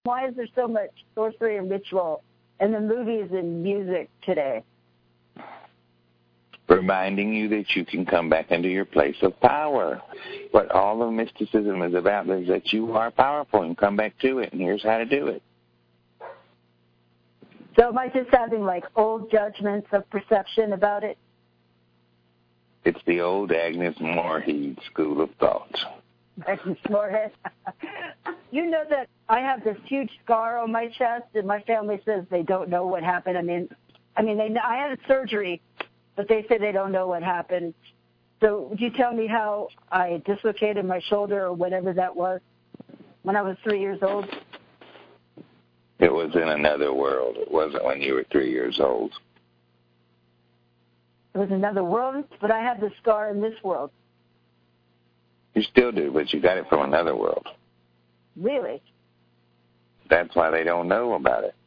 Why is there so much sorcery and ritual in the movies and music today? Reminding you that you can come back into your place of power. What all of mysticism is about is that you are powerful and come back to it, and here's how to do it. So am I just having like old judgments of perception about it? It's the old Agnes Moorehead school of thought. Agnes Moorehead. You know that I have this huge scar on my chest, and my family says they don't know what happened. I had a surgery, but they say they don't know what happened. So would you tell me how I dislocated my shoulder or whatever that was when I was 3 years old? It was in another world. It wasn't when you were 3 years old. It was another world, but I have the scar in this world. You still do, but you got it from another world. Really? That's why they don't know about it.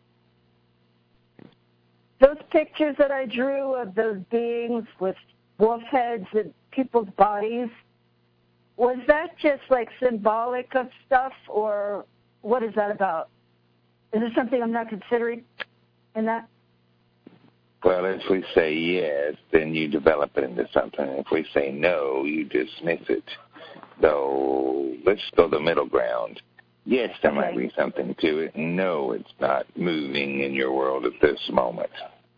Those pictures that I drew of those beings with wolf heads and people's bodies, was that just like symbolic of stuff, or what is that about? Is there something I'm not considering in that? Well, if we say yes, then you develop it into something. If we say no, you dismiss it. So let's go the middle ground. Yes, there might be something to it. No, it's not moving in your world at this moment.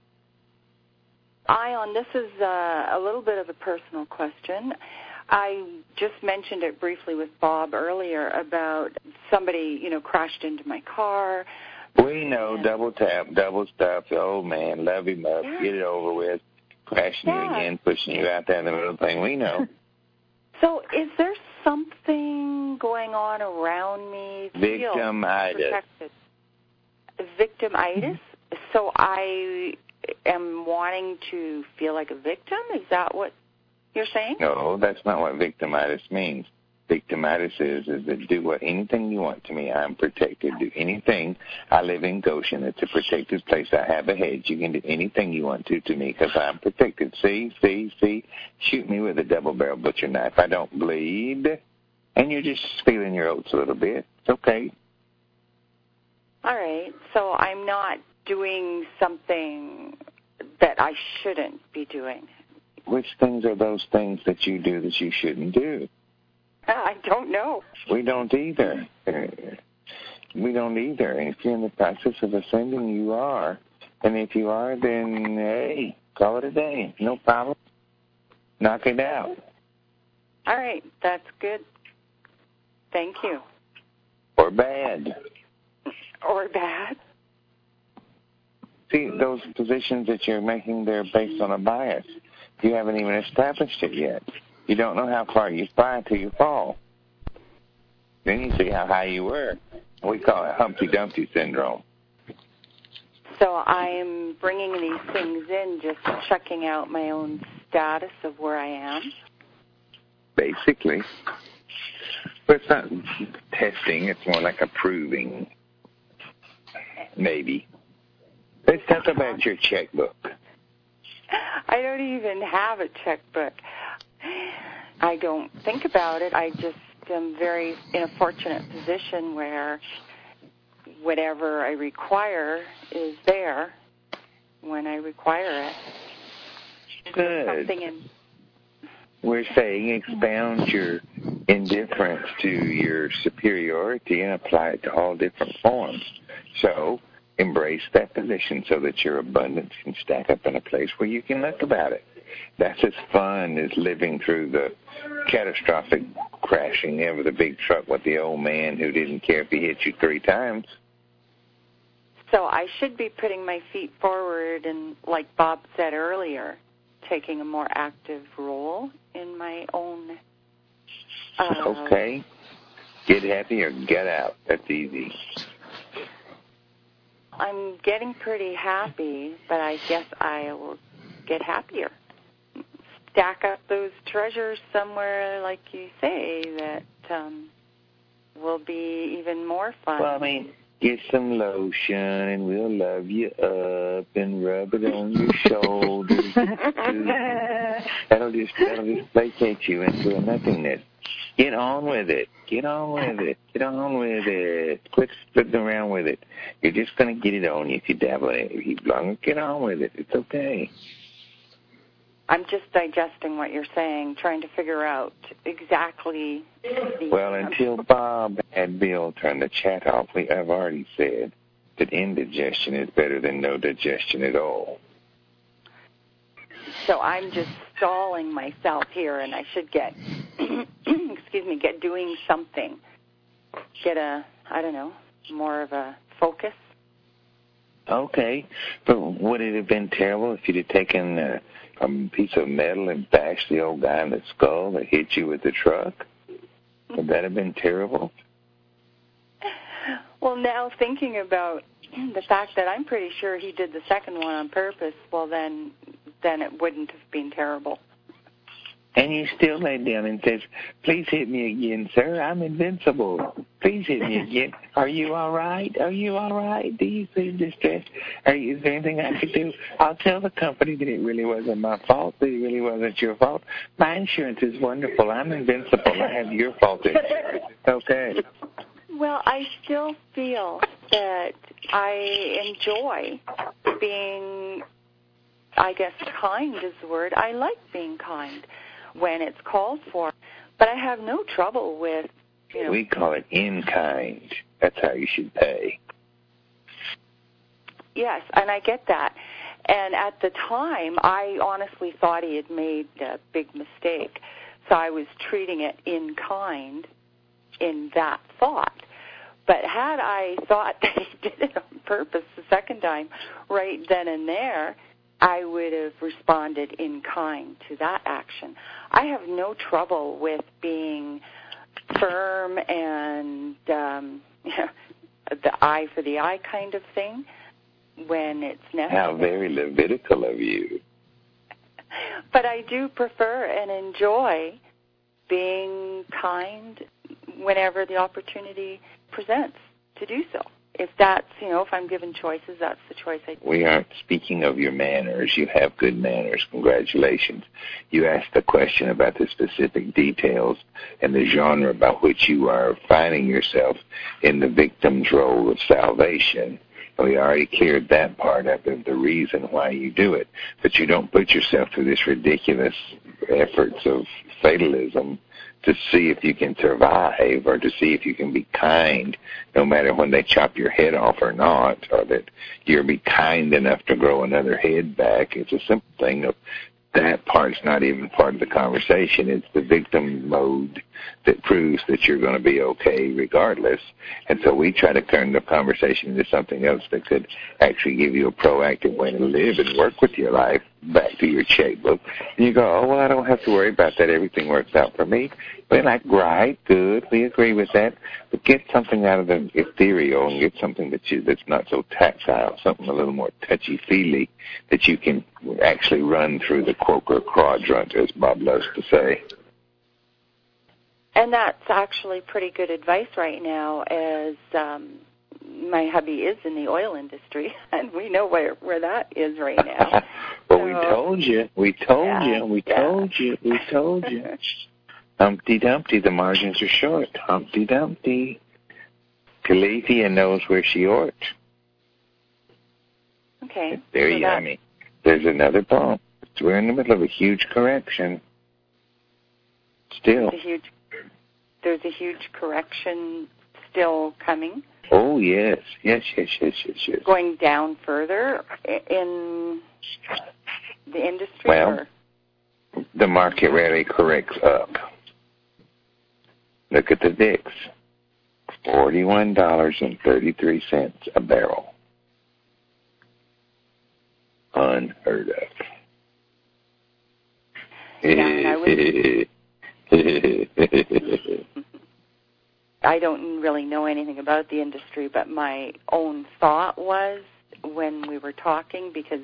Ion, this is a little bit of a personal question. I just mentioned it briefly with Bob earlier about somebody, crashed into my car. We know, double tap, double stuff, the old man, love him up, get it over with, crashing you again, pushing you out there in the middle of the thing. We know. So is there something going on around me? Victimitis. Victimitis? So I am wanting to feel like a victim? Is that what you're saying? No, that's not what victimitis means. Victimitis is that do anything you want to me. I'm protected. Do anything. I live in Goshen. It's a protected place. I have a hedge. You can do anything you want to me because I'm protected. See? Shoot me with a double-barrel butcher knife. I don't bleed. And you're just feeling your oats a little bit. It's okay. All right. So I'm not doing something that I shouldn't be doing. Which things are those things that you do that you shouldn't do? I don't know. We don't either. We don't either. And if you're in the process of ascending, you are. And if you are, then, hey, call it a day. No problem. Knock it out. All right. That's good. Thank you. Or bad. Or bad. See, those positions that you're making, they're based on a bias. You haven't even established it yet. You don't know how far you fly until you fall. Then you see how high you were. We call it Humpty Dumpty syndrome. So I'm bringing these things in, just checking out my own status of where I am? Basically. But it's not testing. It's more like approving. Maybe. Let's talk about your checkbook. I don't even have a checkbook. I don't think about it. I just am very in a fortunate position where whatever I require is there when I require it. Good. We're saying expound your indifference to your superiority and apply it to all different forms. So embrace that position so that your abundance can stack up in a place where you can look about it. That's as fun as living through the catastrophic crashing of the big truck with the old man who didn't care if he hit you 3 times. So I should be putting my feet forward and, like Bob said earlier, taking a more active role in my own... Okay. Get happy or get out. That's easy. I'm getting pretty happy, but I guess I will get happier. Stack up those treasures somewhere, like you say, that will be even more fun. Well, I mean, get some lotion, and we'll love you up and rub it on your shoulders. That'll just placate you into a nothingness. Get on with it. Get on with it. Get on with it. Quit sitting around with it. You're just going to get it on you if you dabble in it. If you long, get on with it. It's okay. I'm just digesting what you're saying, trying to figure out exactly. Well, until Bob had Bill turn the chat off, I've already said that indigestion is better than no digestion at all. So I'm just stalling myself here, and I should get, get doing something. Get more of a focus. Okay, but would it have been terrible if you'd have taken a piece of metal and bashed the old guy in the skull that hit you with the truck? Would that have been terrible? Well, now thinking about the fact that I'm pretty sure he did the second one on purpose, well, then it wouldn't have been terrible. And you still lay down and says, please hit me again, sir. I'm invincible. Please hit me again. Are you all right? Are you all right? Do you seem distressed? Is there anything I could do? I'll tell the company that it really wasn't my fault, that it really wasn't your fault. My insurance is wonderful. I'm invincible. I have your fault insurance. It's okay. Well, I still feel that I enjoy being, I guess kind is the word. I like being kind when it's called for. But I have no trouble with, We call it in kind. That's how you should pay. Yes, and I get that. And at the time, I honestly thought he had made a big mistake. So I was treating it in kind in that thought. But had I thought that he did it on purpose the second time, right then and there, I would have responded in kind to that action. I have no trouble with being firm and the eye for the eye kind of thing when it's necessary. How very Levitical of you. But I do prefer and enjoy being kind whenever the opportunity presents to do so. If that's, if I'm given choices, that's the choice I do. We aren't speaking of your manners. You have good manners. Congratulations. You asked a question about the specific details and the genre about which you are finding yourself in the victim's role of salvation. We already cleared that part up of the reason why you do it. But you don't put yourself through this ridiculous efforts of fatalism to see if you can survive or to see if you can be kind no matter when they chop your head off or not, or that you'll be kind enough to grow another head back. It's a simple thing of that part's not even part of the conversation. It's the victim mode that proves that you're going to be okay regardless. And so we try to turn the conversation into something else that could actually give you a proactive way to live and work with your life back to your checkbook. And you go, oh, well, I don't have to worry about that. Everything works out for me. We're like, right, good, we agree with that. But get something out of the ethereal and get something that's not so tactile, something a little more touchy-feely that you can actually run through the Quaker quadrant, as Bob loves to say. And that's actually pretty good advice right now, as my hubby is in the oil industry, and we know where that is right now. Well, we told you. Humpty Dumpty, the margins are short. Humpty Dumpty. Calethea knows where she ought. Okay. It's very yummy. There's another bump. We're in the middle of a huge correction. Still. There's a huge correction still coming. Oh, yes. Yes. Going down further in the industry? Well, the market rarely corrects up. Look at the VIX. $41.33 a barrel. Unheard of. I don't really know anything about the industry, but my own thought was when we were talking, because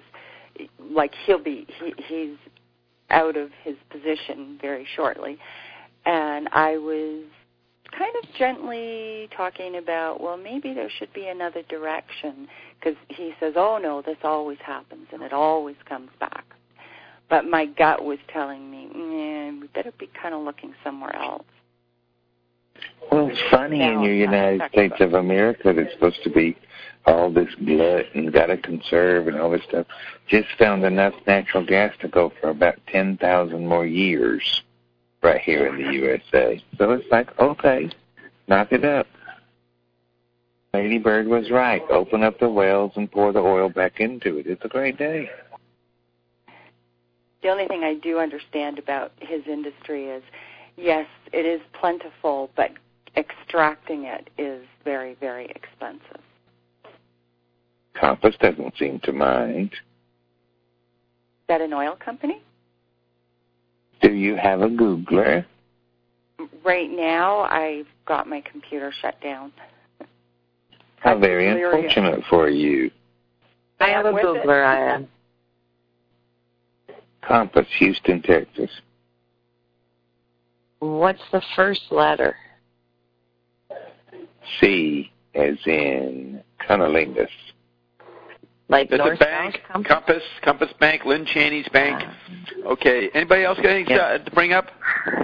he's out of his position very shortly, and I was kind of gently talking about, well, maybe there should be another direction, because he says, oh, no, this always happens, and it always comes back. but my gut was telling me, we better be kind of looking somewhere else. Well, it's funny in your United States of America that's supposed to be all this glut and got to conserve and all this stuff, just found enough natural gas to go for about 10,000 more years right here in the USA. So it's like, okay, knock it up. Lady Bird was right. Open up the wells and pour the oil back into it. It's a great day. The only thing I do understand about his industry is, yes, it is plentiful, but extracting it is very, very expensive. Compass doesn't seem to mind. Is that an oil company? Do you have a Googler? Right now, I've got my computer shut down. How very unfortunate for you. I have a Googler, I am. Compass, Houston, Texas. What's the first letter? C, as in cunnilingus. Like it's North a bank, Compass Bank, Lynn Cheney's bank. Okay. Anybody else got anything to bring up?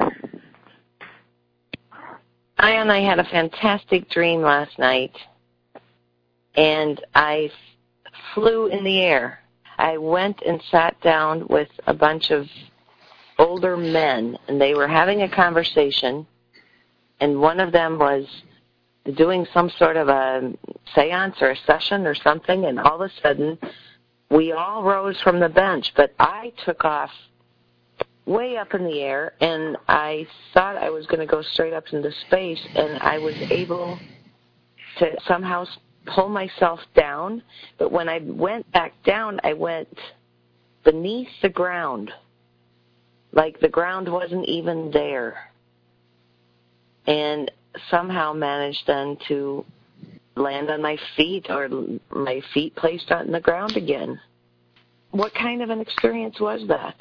I had a fantastic dream last night, and I flew in the air. I went and sat down with a bunch of older men, and they were having a conversation, and one of them was doing some sort of a seance or a session or something, and all of a sudden we all rose from the bench, but I took off way up in the air, and I thought I was going to go straight up into space, and I was able to somehow pull myself down, but when I went back down, I went beneath the ground, like the ground wasn't even there, and somehow managed then to land on my feet, or my feet placed on the ground again. What kind of an experience was that?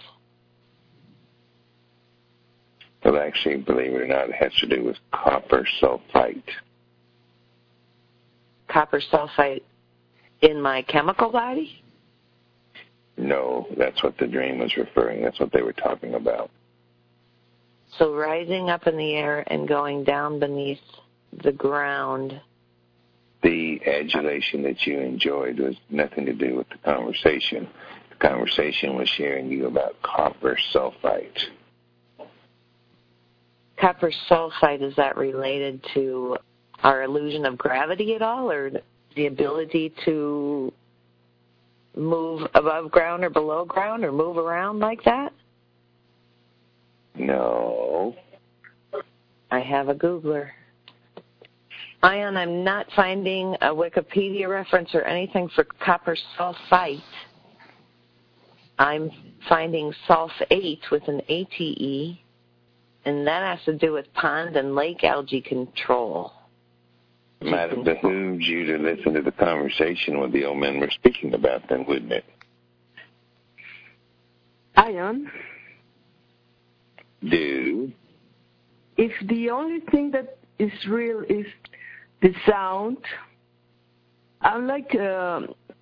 Well, actually, believe it or not, it has to do with copper sulfite. Copper sulfite in my chemical body? No, that's what the dream was referring. That's what they were talking about. So rising up in the air and going down beneath the ground. The adulation that you enjoyed was nothing to do with the conversation. The conversation was sharing you about copper sulfite. Copper sulfite, is that related to our illusion of gravity at all, or the ability to move above ground or below ground or move around like that? No. I have a Googler. Ion, I'm not finding a Wikipedia reference or anything for copper sulfite. I'm finding sulfate with an ATE, and that has to do with pond and lake algae control. Might have behooved you to listen to the conversation what the old men were speaking about then, wouldn't it? Ion? Do? If the only thing that is real is the sound, I'm like, there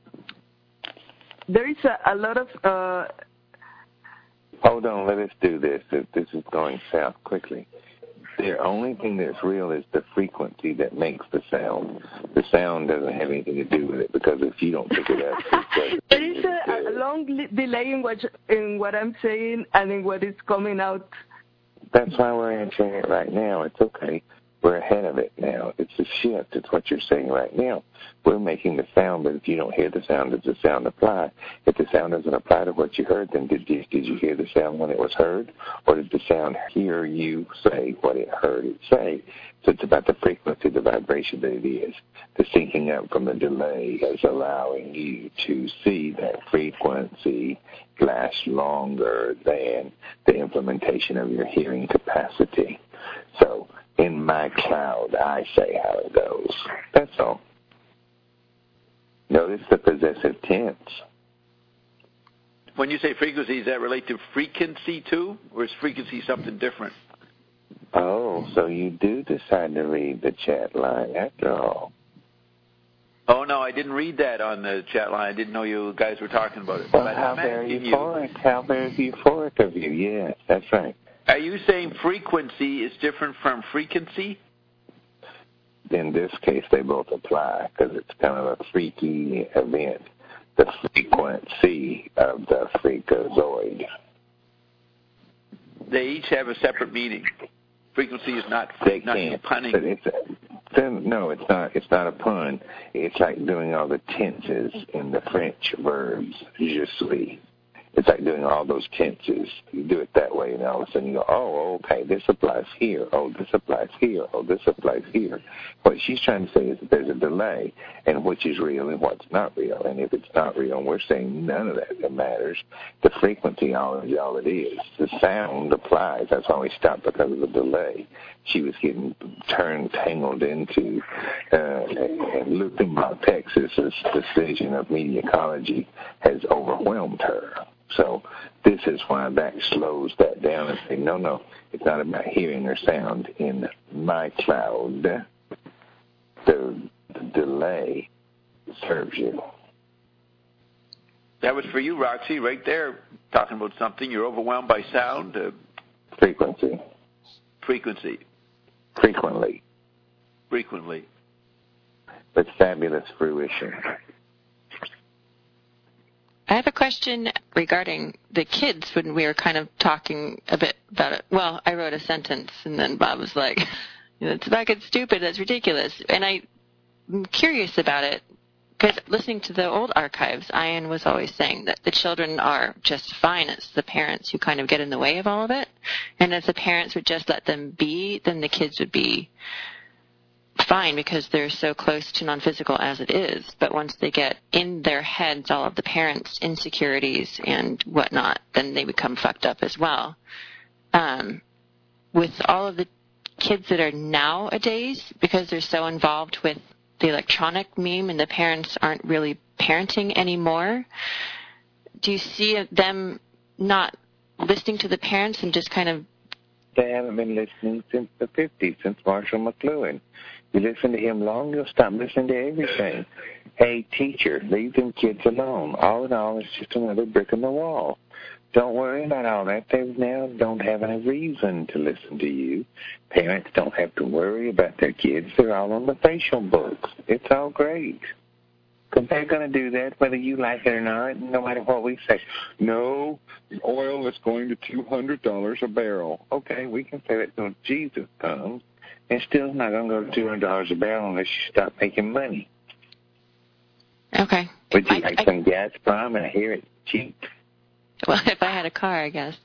is a lot of... Hold on, let us do this. This is going south quickly. The only thing that's real is the frequency that makes the sound. The sound doesn't have anything to do with it, because if you don't pick it up... There is a long delay in what I'm saying and in what is coming out. That's why we're answering it right now. It's okay. We're ahead of it now. It's a shift. It's what you're saying right now. We're making the sound, but if you don't hear the sound, does the sound apply? If the sound doesn't apply to what you heard, then did you hear the sound when it was heard? Or did the sound hear you say what it heard it say? So it's about the frequency, the vibration that it is. The syncing up from the delay is allowing you to see that frequency last longer than the implementation of your hearing capacity. So in my cloud, I say how it goes. That's all. Notice the possessive tense. When you say frequency, does that relate to frequency too, or is frequency something different? Oh, so you do decide to read the chat line after all. Oh, no, I didn't read that on the chat line. I didn't know you guys were talking about it. Well, But how very euphoric. How very euphoric of you. Yes, that's right. Are you saying frequency is different from frequency? In this case, they both apply because it's kind of a freaky event. The frequency of the freakazoid. They each have a separate meaning. Frequency is not punning. But no, it's not. It's not a pun. It's like doing all the tenses in the French verbs. Je suis. It's like doing all those tenses. You do it that way, and all of a sudden you go, oh, okay, this applies here. Oh, this applies here. Oh, this applies here. What she's trying to say is that there's a delay, and which is real and what's not real. And if it's not real, we're saying none of that matters. The frequency is all it is. The sound applies. That's why we stopped, because of the delay. She was getting tangled into Lukenbach, Texas's decision of media ecology has overwhelmed her. So this is why that slows that down and say, no, it's not about hearing or sound in my cloud. The delay serves you. That was for you, Roxy, right there, talking about something. You're overwhelmed by sound. Frequency. Frequently. With fabulous fruition. I have a question regarding the kids when we were kind of talking a bit about it. Well, I wrote a sentence, and then Bob was like, it's fucking stupid, that's ridiculous. And I'm curious about it, because listening to the old archives, Ian was always saying that the children are just fine. It's the parents who kind of get in the way of all of it. And if the parents would just let them be, then the kids would be fine because they're so close to non-physical as it is. But once they get in their heads all of the parents' insecurities and whatnot, then they become fucked up as well. With all of the kids that are nowadays, because they're so involved with the electronic meme and the parents aren't really parenting anymore, do you see them not listening to the parents and just kind of... They haven't been listening since the 50s, since Marshall McLuhan. You listen to him long, you'll stop listening to everything. Hey, teacher, leave them kids alone. All in all, it's just another brick in the wall. Don't worry about all that. They now don't have any reason to listen to you. Parents don't have to worry about their kids. They're all on the facial books. It's all great. Because they're going to do that whether you like it or not, no matter what we say. No, the oil is going to $200 a barrel. Okay, we can say that until Jesus comes. And still not going to go to $200 a barrel unless you stop making money. Okay. Would you like some Gazprom? I hear it's cheap. Well, if I had a car, I guess.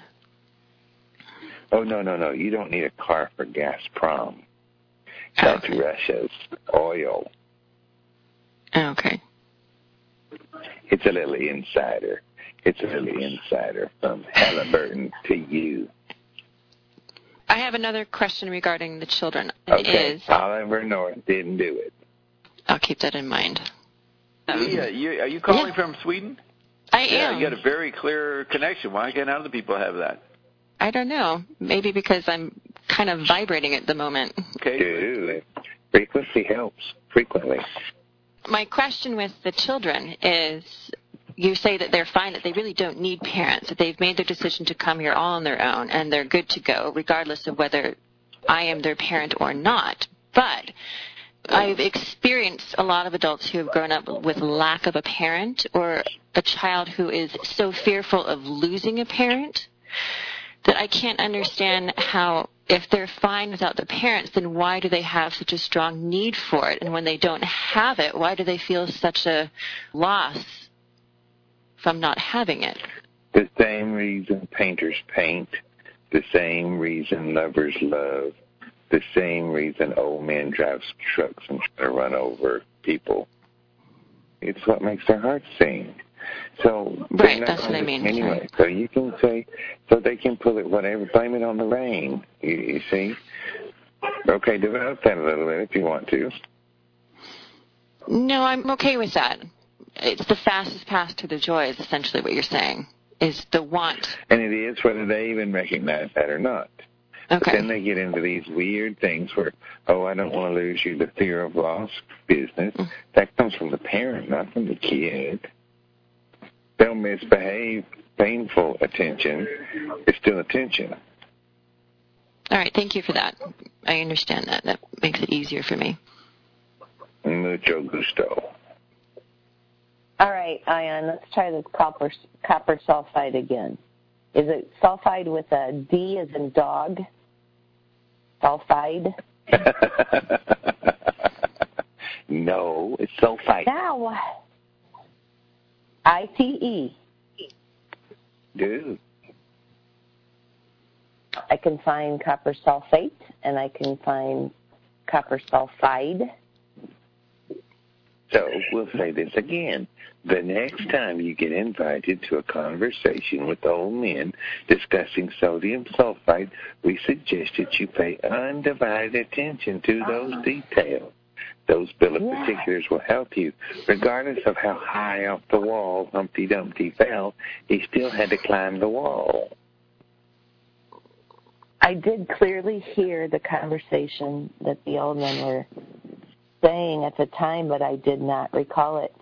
Oh, no. You don't need a car for Gazprom. That's Russia's oil. Okay. It's a little insider. From Halliburton to you. I have another question regarding the children. Okay. Oliver North didn't do it. I'll keep that in mind. Are you calling from Sweden? I am. You got a very clear connection. Why can't other people have that? I don't know. Maybe because I'm kind of vibrating at the moment. Okay. Dude, frequency helps frequently. My question with the children is, you say that they're fine, that they really don't need parents, that they've made their decision to come here all on their own, and they're good to go, regardless of whether I am their parent or not. But I've experienced a lot of adults who have grown up with lack of a parent, or a child who is so fearful of losing a parent that I can't understand how, if they're fine without the parents, then why do they have such a strong need for it? And when they don't have it, why do they feel such a loss from not having it? The same reason painters paint, the same reason lovers love, the same reason old men drive trucks and try to run over people. It's what makes their hearts sing. So right, that's what I mean. Anyway, so you can say, so they can pull it whatever, blame it on the rain. You see? Okay, develop that a little bit if you want to. No, I'm okay with that. It's the fastest path to the joy is essentially what you're saying, is the want. And it is whether they even recognize that or not. But Okay. then they get into these weird things where, oh, I don't want to lose you, the fear of loss business. That comes from the parent, not from the kid. They'll misbehave. Painful attention is still attention. All right. Thank you for that. I understand that. That makes it easier for me. Mucho gusto. All right, Ion, let's try this copper sulfide again. Is it sulfide with a D as in dog? Sulfide? No, it's sulfite. Now, ITE. Dude. I can find copper sulfate, and I can find copper sulfide. So we'll say this again. The next time you get invited to a conversation with old men discussing sodium sulfite, we suggest that you pay undivided attention to those details. Those bill of particulars will help you. Regardless of how high off the wall Humpty Dumpty fell, he still had to climb the wall. I did clearly hear the conversation that the old men were saying at the time, but I did not recall it.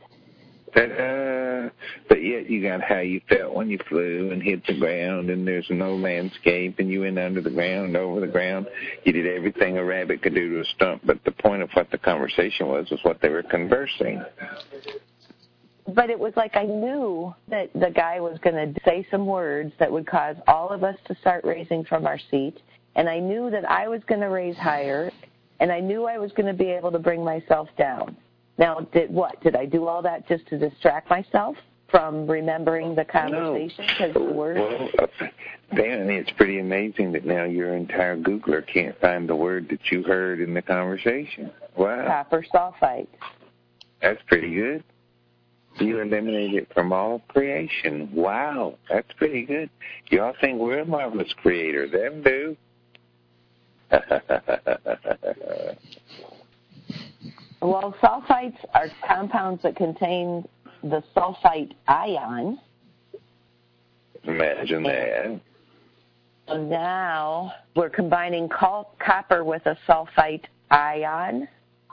But yet you got how you felt when you flew and hit the ground and there's no landscape and you went under the ground, over the ground. You did everything a rabbit could do to a stump, but the point of what the conversation was what they were conversing. But it was like I knew that the guy was going to say some words that would cause all of us to start raising from our seat, and I knew that I was going to raise higher, and I knew I was going to be able to bring myself down. Now, did I do all that just to distract myself from remembering the conversation? No. Well, apparently it's pretty amazing that now your entire Googler can't find the word that you heard in the conversation. Wow. Copper sulfite. That's pretty good. You eliminated it from all creation. Wow, that's pretty good. Y'all think we're a marvelous creator. Them do. Well, sulfites are compounds that contain the sulfite ion. Imagine that. So now we're combining copper with a sulfite ion.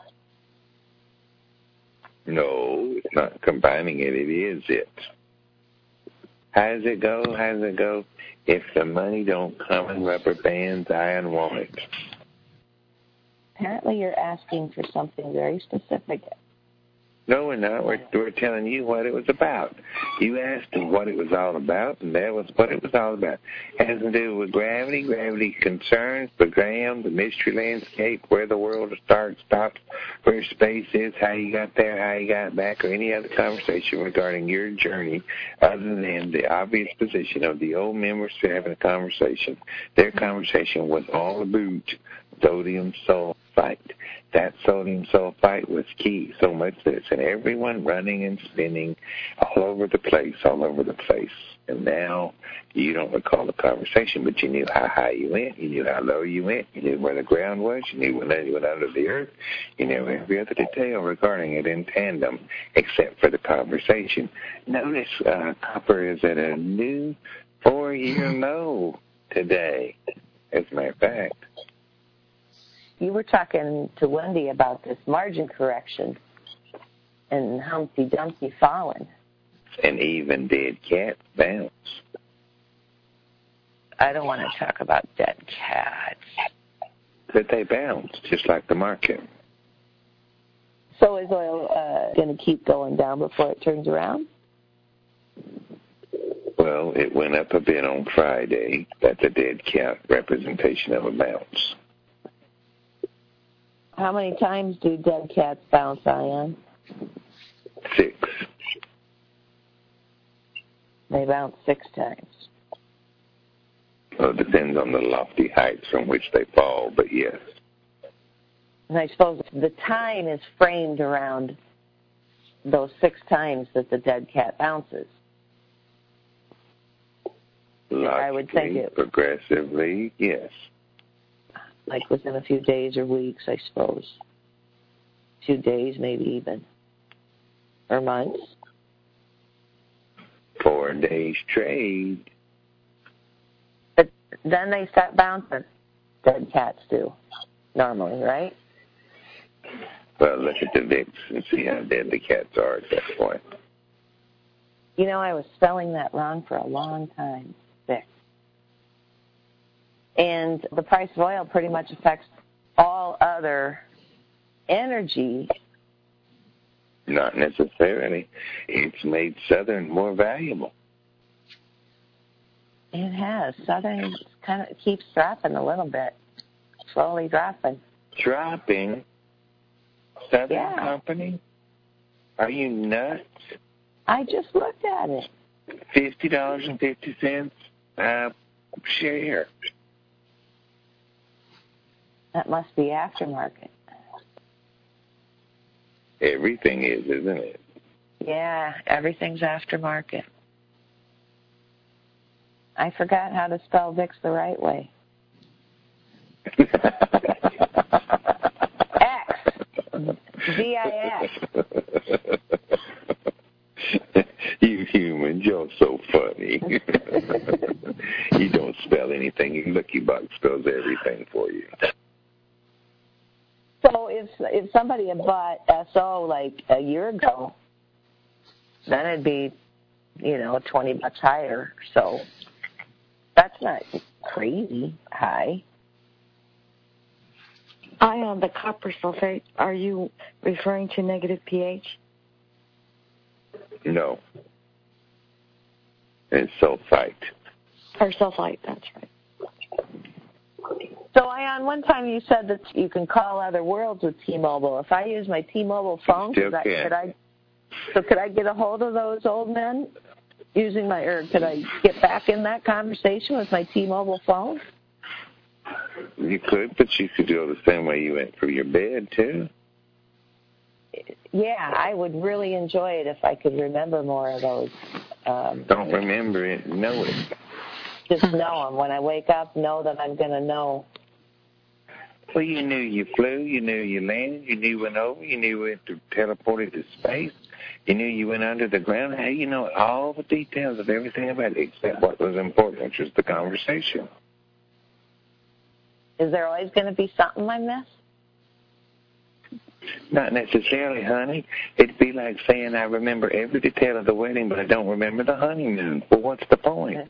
No, it's not combining it. It is it. How does it go? If the money don't come in rubber bands, iron want it. Apparently you're asking for something very specific. No, we're not. We're telling you what it was about. You asked him what it was all about, and that was what it was all about. It has to do with gravity concerns, the ground, the mystery landscape, where the world starts, stops, where space is, how you got there, how you got back, or any other conversation regarding your journey other than the obvious position of the old members having a conversation. Their conversation was all about sodium sulfite. That sodium sulfite was key, so much that it's in everyone running and spinning all over the place. And now you don't recall the conversation, but you knew how high you went, you knew how low you went, you knew where the ground was, you knew when you went under the earth, you knew every other detail regarding it in tandem, except for the conversation. Notice copper is at a new 4-year low today, as a matter of fact. You were talking to Wendy about this margin correction and Humpty Dumpty falling. And even dead cats bounce. I don't want to talk about dead cats. But they bounce, just like the market. So is oil going to keep going down before it turns around? Well, it went up a bit on Friday. That's a dead cat representation of a bounce. How many times do dead cats bounce, Ion? 6. They bounce 6 times. Well, it depends on the lofty heights from which they fall, but yes. And I suppose the time is framed around those 6 times that the dead cat bounces. Logically, I would think it progressively, yes. Like within a few days or weeks, I suppose. A few days, maybe even. Or months. 4 days trade. But then they start bouncing. dead cats do, normally, right? Well, look at the Vicks and see how dead the cats are at that point. You know, I was spelling that wrong for a long time, Vicks. And the price of oil pretty much affects all other energy. Not necessarily. It's made Southern more valuable. It has. Southern kind of keeps dropping a little bit, slowly dropping. Dropping? Southern Company? Are you nuts? I just looked at it. $50.50 a share. That must be aftermarket. Everything is, isn't it? Yeah, everything's aftermarket. I forgot how to spell Vicks the right way. X. V-I-X. You humans, you're so funny. You don't spell anything. Your Lucky Box spells everything for you. So if somebody had bought SO like a year ago, then it'd be, $20 higher. So that's not crazy high. Ion, the copper sulfate, are you referring to negative pH? No. It's sulfite. Or sulfite, that's right. So, Ion, one time you said that you can call other worlds with T-Mobile. If I use my T-Mobile phone, could I get a hold of those old men could I get back in that conversation with my T-Mobile phone? You could, but you could do it the same way you went through your bed, too. Yeah, I would really enjoy it if I could remember more of those. Don't remember it, know it. Just know them. When I wake up, know that I'm going to know. Well, you knew you flew, you knew you landed, you knew you went over, you knew you went teleported to space, you knew you went under the ground. How you know all the details of everything about it except what was important, which was the conversation. Is there always going to be something I miss? Not necessarily, honey. It'd be like saying I remember every detail of the wedding, but I don't remember the honeymoon. Well, what's the point?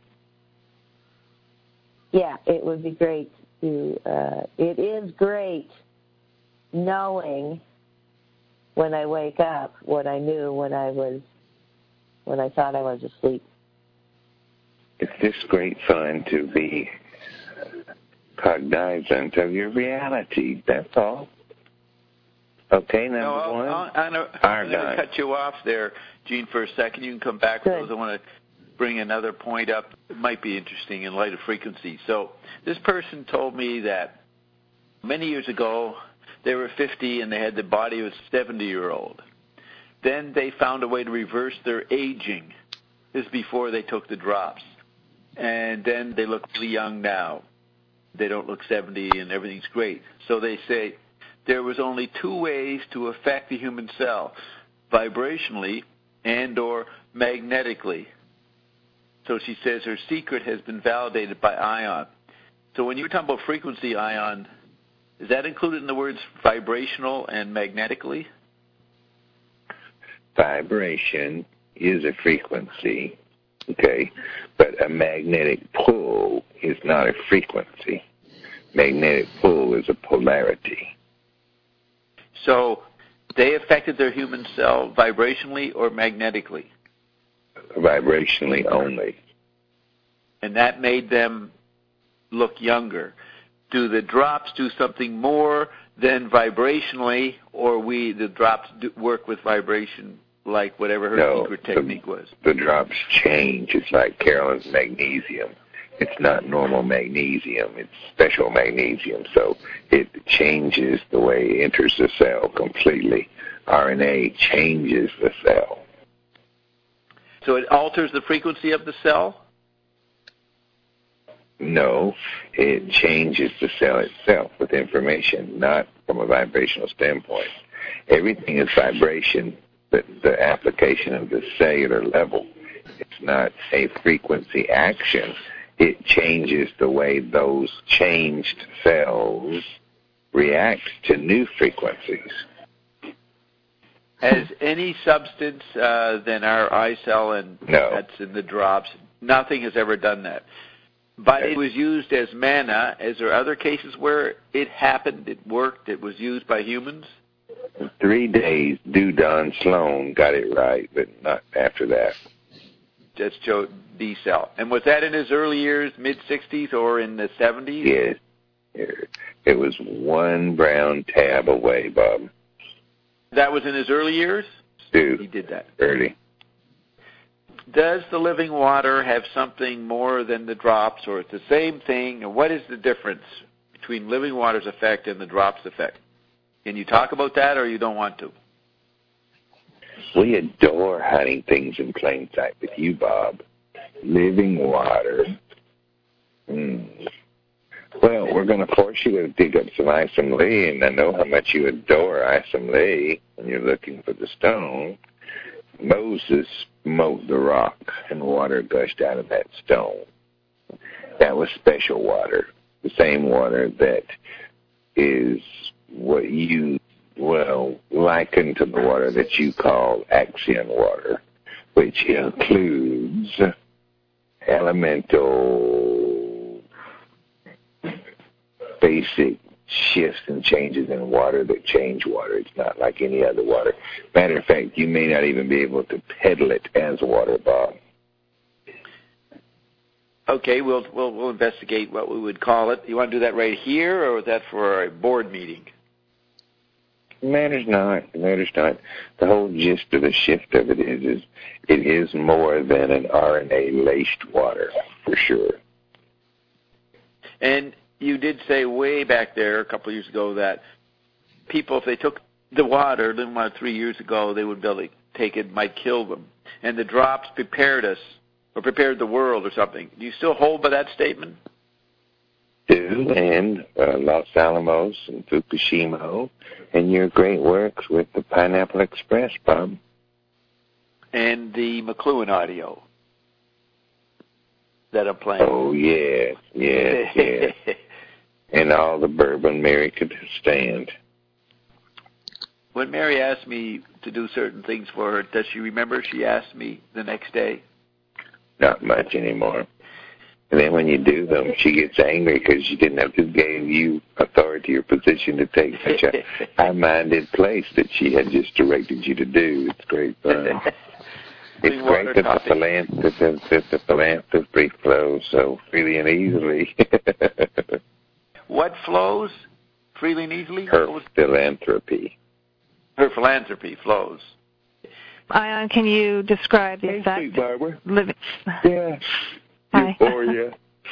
Yeah, it would be great to. It is great knowing when I wake up what I knew when I thought I was asleep. It's just great fun to be cognizant of your reality. That's all. Okay, number one. I'm going to cut you off there, Gene, for a second. You can come back to those. I want to bring another point up. It might be interesting in light of frequency. So this person told me that many years ago they were 50 and they had the body of a 70-year-old. Then they found a way to reverse their aging. This is before they took the drops. And then they look really young now. They don't look 70 and everything's great. So they say there was only two ways to affect the human cell, vibrationally and or magnetically. So she says her secret has been validated by Ion. So when you're talking about frequency, Ion, is that included in the words vibrational and magnetically? Vibration is a frequency, okay? But a magnetic pull is not a frequency. Magnetic pull is a polarity. So they affected their human cell vibrationally or magnetically? Vibrationally only. And that made them look younger. Do the drops do something more than vibrationally, or the drops work with vibration like whatever her secret technique was? The drops change. It's like Carolyn's magnesium. It's not normal magnesium. It's special magnesium. So it changes the way it enters the cell completely. RNA changes the cell. So it alters the frequency of the cell? No, it changes the cell itself with information, not from a vibrational standpoint. Everything is vibration, but the application of the cellular level, it's not a frequency action. it changes the way those changed cells react to new frequencies. Has any substance than our eye cell and that's in the drops, nothing has ever done that. But it was used as manna. Is there other cases where it happened, it worked, it was used by humans? 3 days, Don Sloan got it right, but not after that. That's Joe D. Cell. And was that in his early years, mid-60s, or in the 70s? Yes. It was one brown tab away, Bob. That was in his early years? He did that. Early. Does the living water have something more than the drops, or it's the same thing? And what is the difference between living water's effect and the drops effect? Can you talk about that, or you don't want to? We adore hiding things in plain sight with you, Bob. Living water. Well, we're going to force you to dig up some Isom Lee, and I know how much you adore Isom Lee when you're looking for the stone. Moses smote the rock, and water gushed out of that stone. That was special water, the same water that is what you, liken to the water that you call Axion water, which includes elemental basic shifts and changes in water that change water. It's not like any other water. Matter of fact, you may not even be able to peddle it as water, Bob. Okay, we'll investigate what we would call it. You want to do that right here, or is that for a board meeting? Matters not. The whole gist of the shift of it is it is more than an RNA-laced water, for sure. And you did say way back there a couple of years ago that people, if they took the water, 3 years ago, they would be able to take it, might kill them. And the drops prepared us, or prepared the world or something. Do you still hold by that statement? Do, and Los Alamos and Fukushima, and your great works with the Pineapple Express, Bob. And the McLuhan audio that I'm playing. Oh, yes. And all the bourbon Mary could stand. When Mary asked me to do certain things for her, does she remember she asked me the next day? Not much anymore. And then when you do them, she gets angry because you didn't have who gave you authority or position to take such a high-minded place that she had just directed you to do. It's great fun. It's great that the philanthropy flows so freely and easily. What flows freely and easily? Her philanthropy. Her philanthropy flows. Ion, can you describe the effect? Sweet Barbara. Living. Yeah. Euphoria.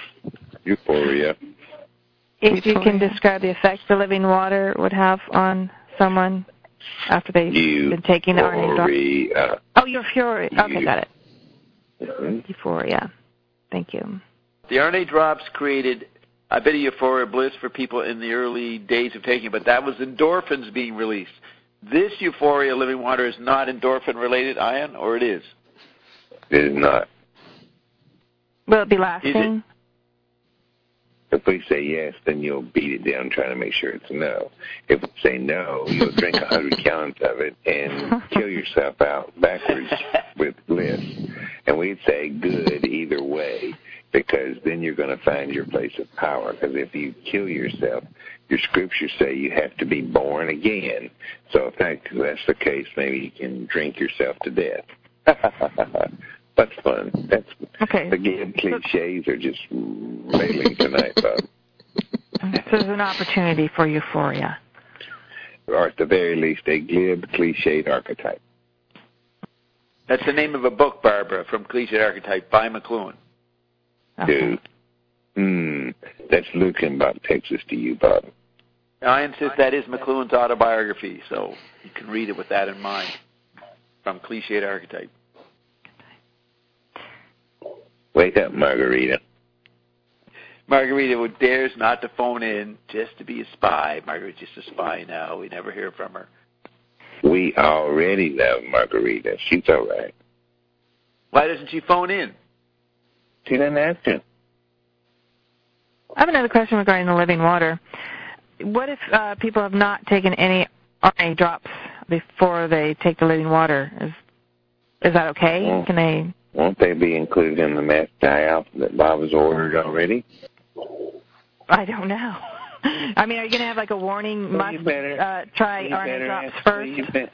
If you can describe the effect the living water would have on someone after they've been taking the RNA drop. Oh, euphoria. Okay, got it. Mm-hmm. Euphoria. Thank you. The RNA drops created a bit of euphoria bliss for people in the early days of taking it, but that was endorphins being released. This euphoria living water is not endorphin related, Ion, or it is? It is not. Will it be lasting? If we say yes, then you'll beat it down trying to make sure it's no. If we say no, you'll drink 100 gallons of it and kill yourself out backwards with bliss. And we'd say good either way, because then you're going to find your place of power. Because if you kill yourself, your scriptures say you have to be born again. So if that's the case, maybe you can drink yourself to death. That's fun. That's okay. The glib cliches are just railing tonight, Bob. So there's an opportunity for euphoria. Or at the very least, a glib cliched archetype. That's the name of a book, Barbara, from Cliched Archetype by McLuhan. Okay. Dude. That's Lukenbach, Texas to you, Bob. I insist that is McLuhan's autobiography, so you can read it with that in mind from Cliched Archetype. Wake up, Margarita. Margarita dares not to phone in just to be a spy. Margarita's just a spy now. We never hear from her. We already love Margarita. She's all right. Why doesn't she phone in? She doesn't have to. I have another question regarding the living water. What if people have not taken any RNA drops before they take the living water? Is that okay? Well, Can they? Won't they be included in the mass die-off that Bob has ordered already? I don't know. I mean, are you going to have like a warning? Must try RNA drops first.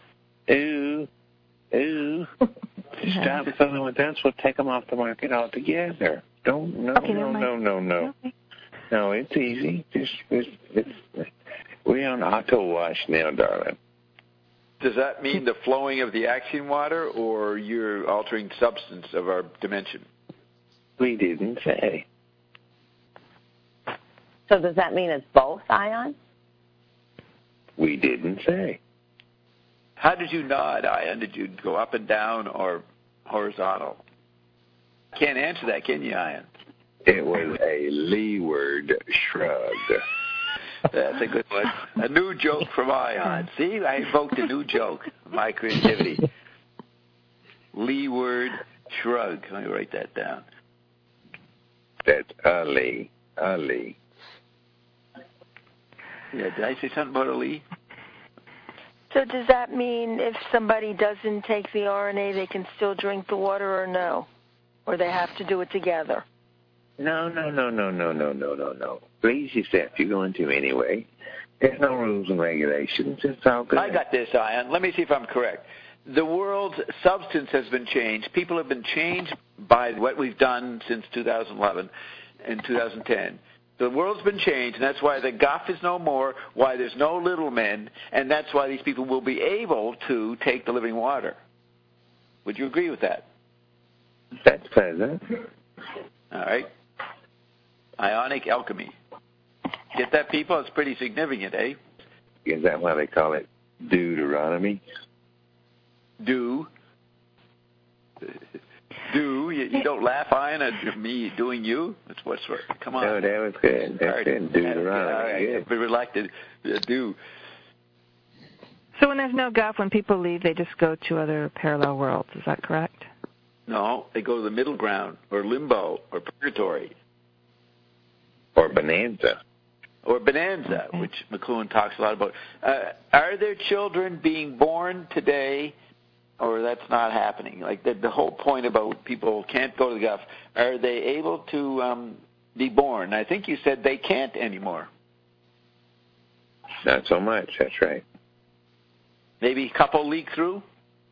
Stop fooling with us. We'll take them off the market altogether. No. Okay. No, it's easy. We're on auto wash now, darling. Does that mean the flowing of the Axion water, or you're altering substance of our dimension? We didn't say. So does that mean it's both, Ion? We didn't say. How did you nod, Ion? Did you go up and down or horizontal? Can't answer that, can you, Ion? It was a leeward shrug. That's a good one. A new joke from Ion. See, I invoked a new joke. My creativity. Leeward shrug. Let me write that down. That's a lee. Yeah, did I say something about a lee? So does that mean if somebody doesn't take the RNA, they can still drink the water or no? Or they have to do it together? No. Please yourself. You're going to anyway. There's no rules and regulations. It's all good. I got this, Ion. Let me see if I'm correct. The world's substance has been changed. People have been changed by what we've done since 2011 and 2010. The world's been changed, and that's why the guff is no more, why there's no little men, and that's why these people will be able to take the living water. Would you agree with that? That's pleasant. All right. Ionic alchemy. Get that, people? It's pretty significant, eh? Is that why they call it Deuteronomy? Do. You don't laugh, Ion, at me doing you? That's what's right. Come on. No, that was good. That's good. Deuteronomy. All right. Be reluctant. Do. So when there's no guff, when people leave, they just go to other parallel worlds. Is that correct? No, they go to the middle ground, or limbo, or purgatory. Or bonanza. Okay. Which McLuhan talks a lot about. Are there children being born today, or that's not happening? Like the whole point about people can't go to the guff, are they able to be born? I think you said they can't anymore. Not so much, that's right. Maybe a couple leak through?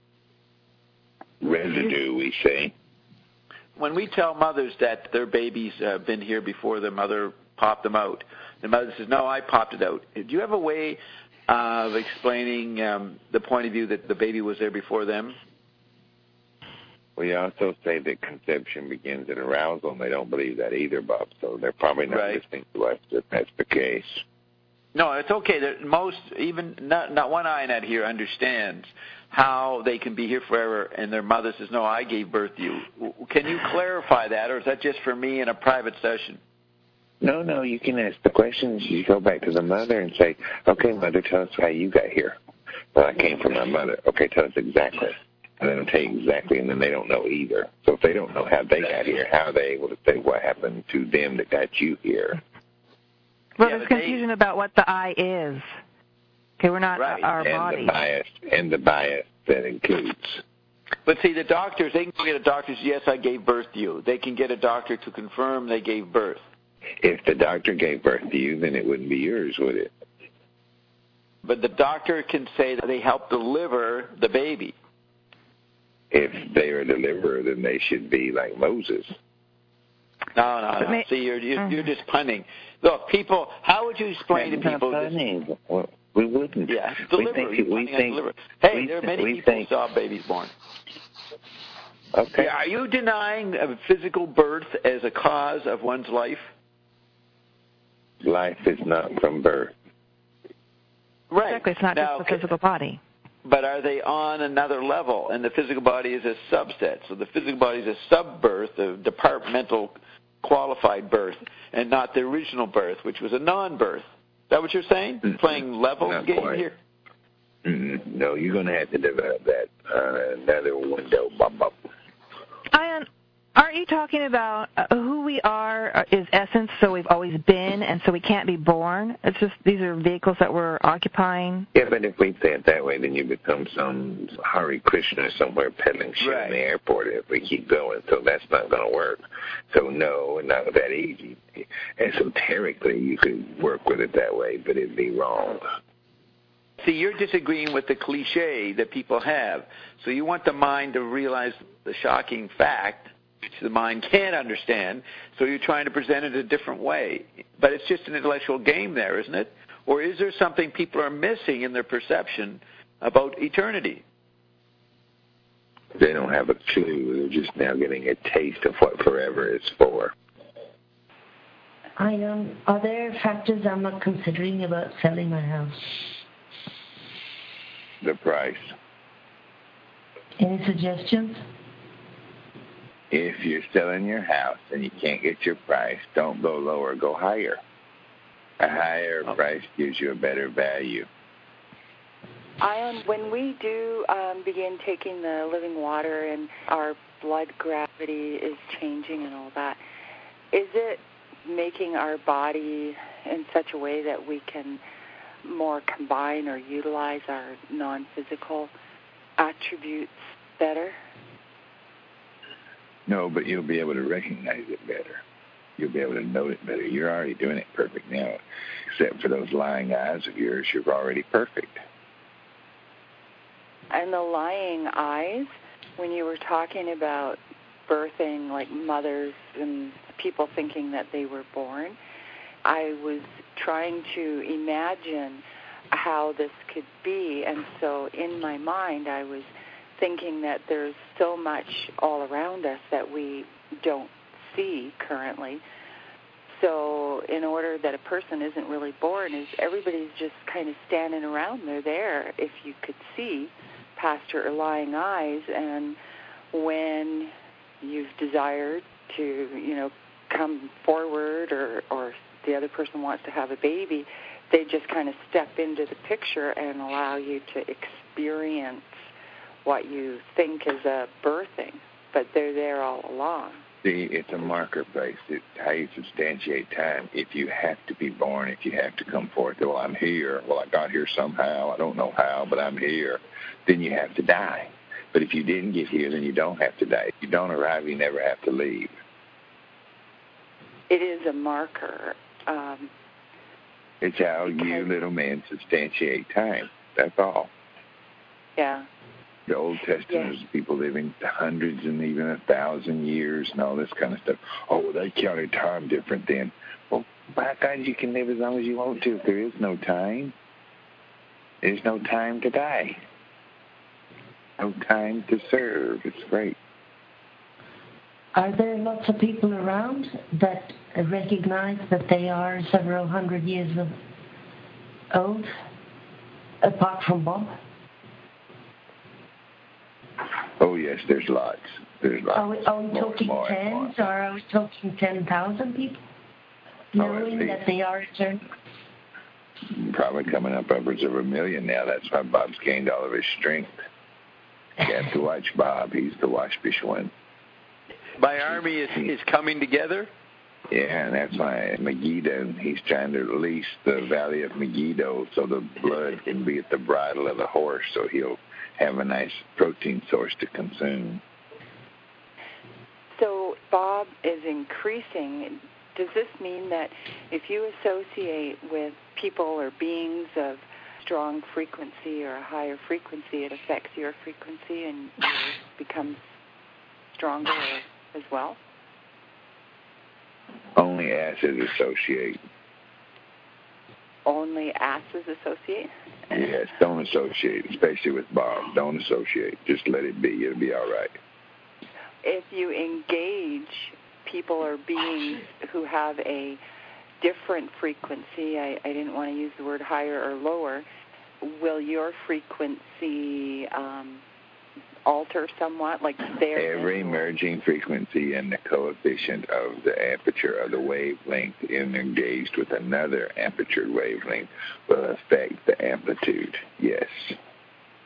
Residue, we say. When we tell mothers that their babies have been here before their mother popped them out, the mother says, no, I popped it out. Do you have a way of explaining the point of view that the baby was there before them? We also say that conception begins in arousal, and they don't believe that either, Bob, so they're probably not listening to us if that's the case. No, it's okay. Not one Ionet here understands how they can be here forever, and their mother says, no, I gave birth to you. Can you clarify that, or is that just for me in a private session? No, you can ask the questions. You go back to the mother and say, okay, mother, tell us how you got here. Well, I came from my mother. Okay, tell us exactly. And then they'll tell you exactly, and then they don't know either. So if they don't know how they got here, how are they able to say what happened to them that got you here? Well, there's confusion about what the I is. Okay, we're not our body. And the bias that includes. But see, the doctors, they can get a doctor who says, yes, I gave birth to you. They can get a doctor to confirm they gave birth. If the doctor gave birth to you, then it wouldn't be yours, would it? But the doctor can say that they helped deliver the baby. If they're a deliverer, then they should be like Moses. No. See, you're just punning. Look, people, how would you explain to people this? Well, we wouldn't. Yeah, deliver. Hey, there are many people who saw babies born. Okay. Yeah, are you denying a physical birth as a cause of one's life? Life is not from birth. Right. Exactly, it's not just the physical body. But are they on another level? And the physical body is a subset. So the physical body is a sub-birth, a departmental qualified birth, and not the original birth, which was a non-birth. Is that what you're saying? Mm-hmm. Playing level game here? Mm-hmm. No, you're going to have to develop that another window. Ian, aren't you talking about who we are is essence, so we've always been, and so we can't be born? It's just these are vehicles that we're occupying? Yeah, but if we say it that way, then you become some Hare Krishna somewhere peddling shit in the airport if we keep going, so that's not going to work. So no, not that easy. Esoterically, you could work with it that way, but it'd be wrong. See, you're disagreeing with the cliche that people have. So you want the mind to realize the shocking fact, which the mind can't understand, so you're trying to present it a different way. But it's just an intellectual game there, isn't it? Or is there something people are missing in their perception about eternity? They don't have a clue. They're just now getting a taste of what forever is for. Are there factors I'm not considering about selling my house? The price. Any suggestions? If you're selling your house and you can't get your price, don't go lower, go higher. A higher price gives you a better value. Ion, when we do begin taking the living water and our blood gravity is changing and all that, is it making our body in such a way that we can more combine or utilize our non-physical attributes better? No, but you'll be able to recognize it better. You'll be able to note it better. You're already doing it perfect now. Except for those lying eyes of yours, you're already perfect. And the lying eyes, when you were talking about birthing, like mothers and people thinking that they were born, I was trying to imagine how this could be. And so in my mind, I was thinking that there's so much all around us that we don't see currently. So in order that a person isn't really born, is everybody's just kind of standing around. They're there if you could see past your lying eyes. And when you've desired to, come forward or the other person wants to have a baby, they just kind of step into the picture and allow you to experience what you think is a birthing, but they're there all along. See, it's a marker place. It's how you substantiate time. If you have to be born, if you have to come forth, well, I'm here. Well, I got here somehow. I don't know how, but I'm here. Then you have to die. But if you didn't get here, then you don't have to die. If you don't arrive, you never have to leave. It is a marker. It's how you little men substantiate time. That's all. Yeah. The Old Testament is people living hundreds and even 1,000 years and all this kind of stuff. Oh, well, they counted time different then. Well, by God, you can live as long as you want to if there is no time. There's no time to die. No time to serve. It's great. Are there lots of people around that recognize that they are several hundred years old, apart from Bob? Oh, yes, there's lots. There's lots. Are we talking tens, or are we talking 10,000 people? Knowing that they are eternal? Probably coming up upwards of 1 million now. That's why Bob's gained all of his strength. You have to watch Bob. He's the waspish one. My army is coming together? Yeah, and that's why Megiddo, he's trying to release the valley of Megiddo so the blood can be at the bridle of the horse, so he'll have a nice protein source to consume. So Bob is increasing. Does this mean that if you associate with people or beings of strong frequency or a higher frequency, it affects your frequency and you become stronger as well? Only asses associate. Only asses associate? Yes, don't associate, especially with Bob. Don't associate. Just let it be. It'll be all right. If you engage people or beings who have a different frequency, I didn't want to use the word higher or lower, will your frequency alter somewhat? Like every merging frequency and the coefficient of the aperture of the wavelength engaged with another aperture wavelength will affect the amplitude. Yes.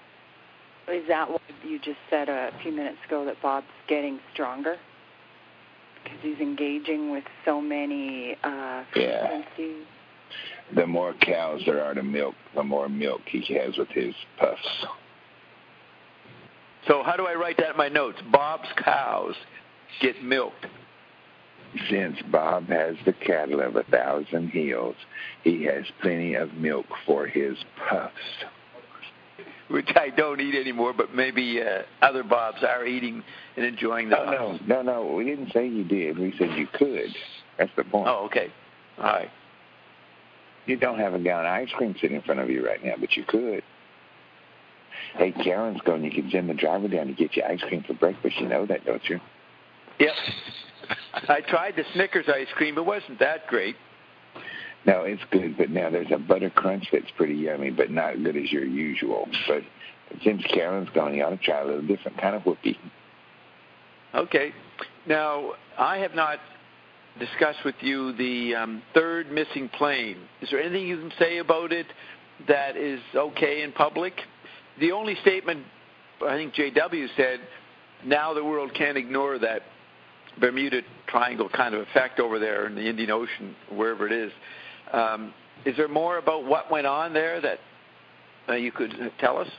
Is that what you just said a few minutes ago, that Bob's getting stronger? because he's engaging with so many frequencies. The more cows there are to milk, the more milk he has with his puffs. So how do I write that in my notes? Bob's cows get milked. Since Bob has the cattle of 1,000 hills, he has plenty of milk for his puffs. Which I don't eat anymore, but maybe other Bobs are eating and enjoying the puffs. No. We didn't say you did. We said you could. That's the point. Oh, okay. All right. You don't have a gallon of ice cream sitting in front of you right now, but you could. Hey, Karen's going, you can send the driver down to get you ice cream for breakfast. You know that, don't you? Yep. I tried the Snickers ice cream. It wasn't that great. No, it's good, but now there's a butter crunch that's pretty yummy, but not good as your usual. But since Karen's gone, you ought to try a little different kind of whoopie. Okay. Now, I have not discussed with you the third missing plane. Is there anything you can say about it that is okay in public? The only statement, I think J.W. said, now the world can't ignore that Bermuda Triangle kind of effect over there in the Indian Ocean, wherever it is. Is there more about what went on there that you could tell us?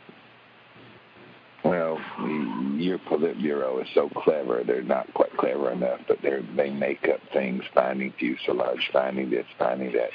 Well, your Politburo is so clever. They're not quite clever enough, but they make up things, finding fuselage, finding this, finding that.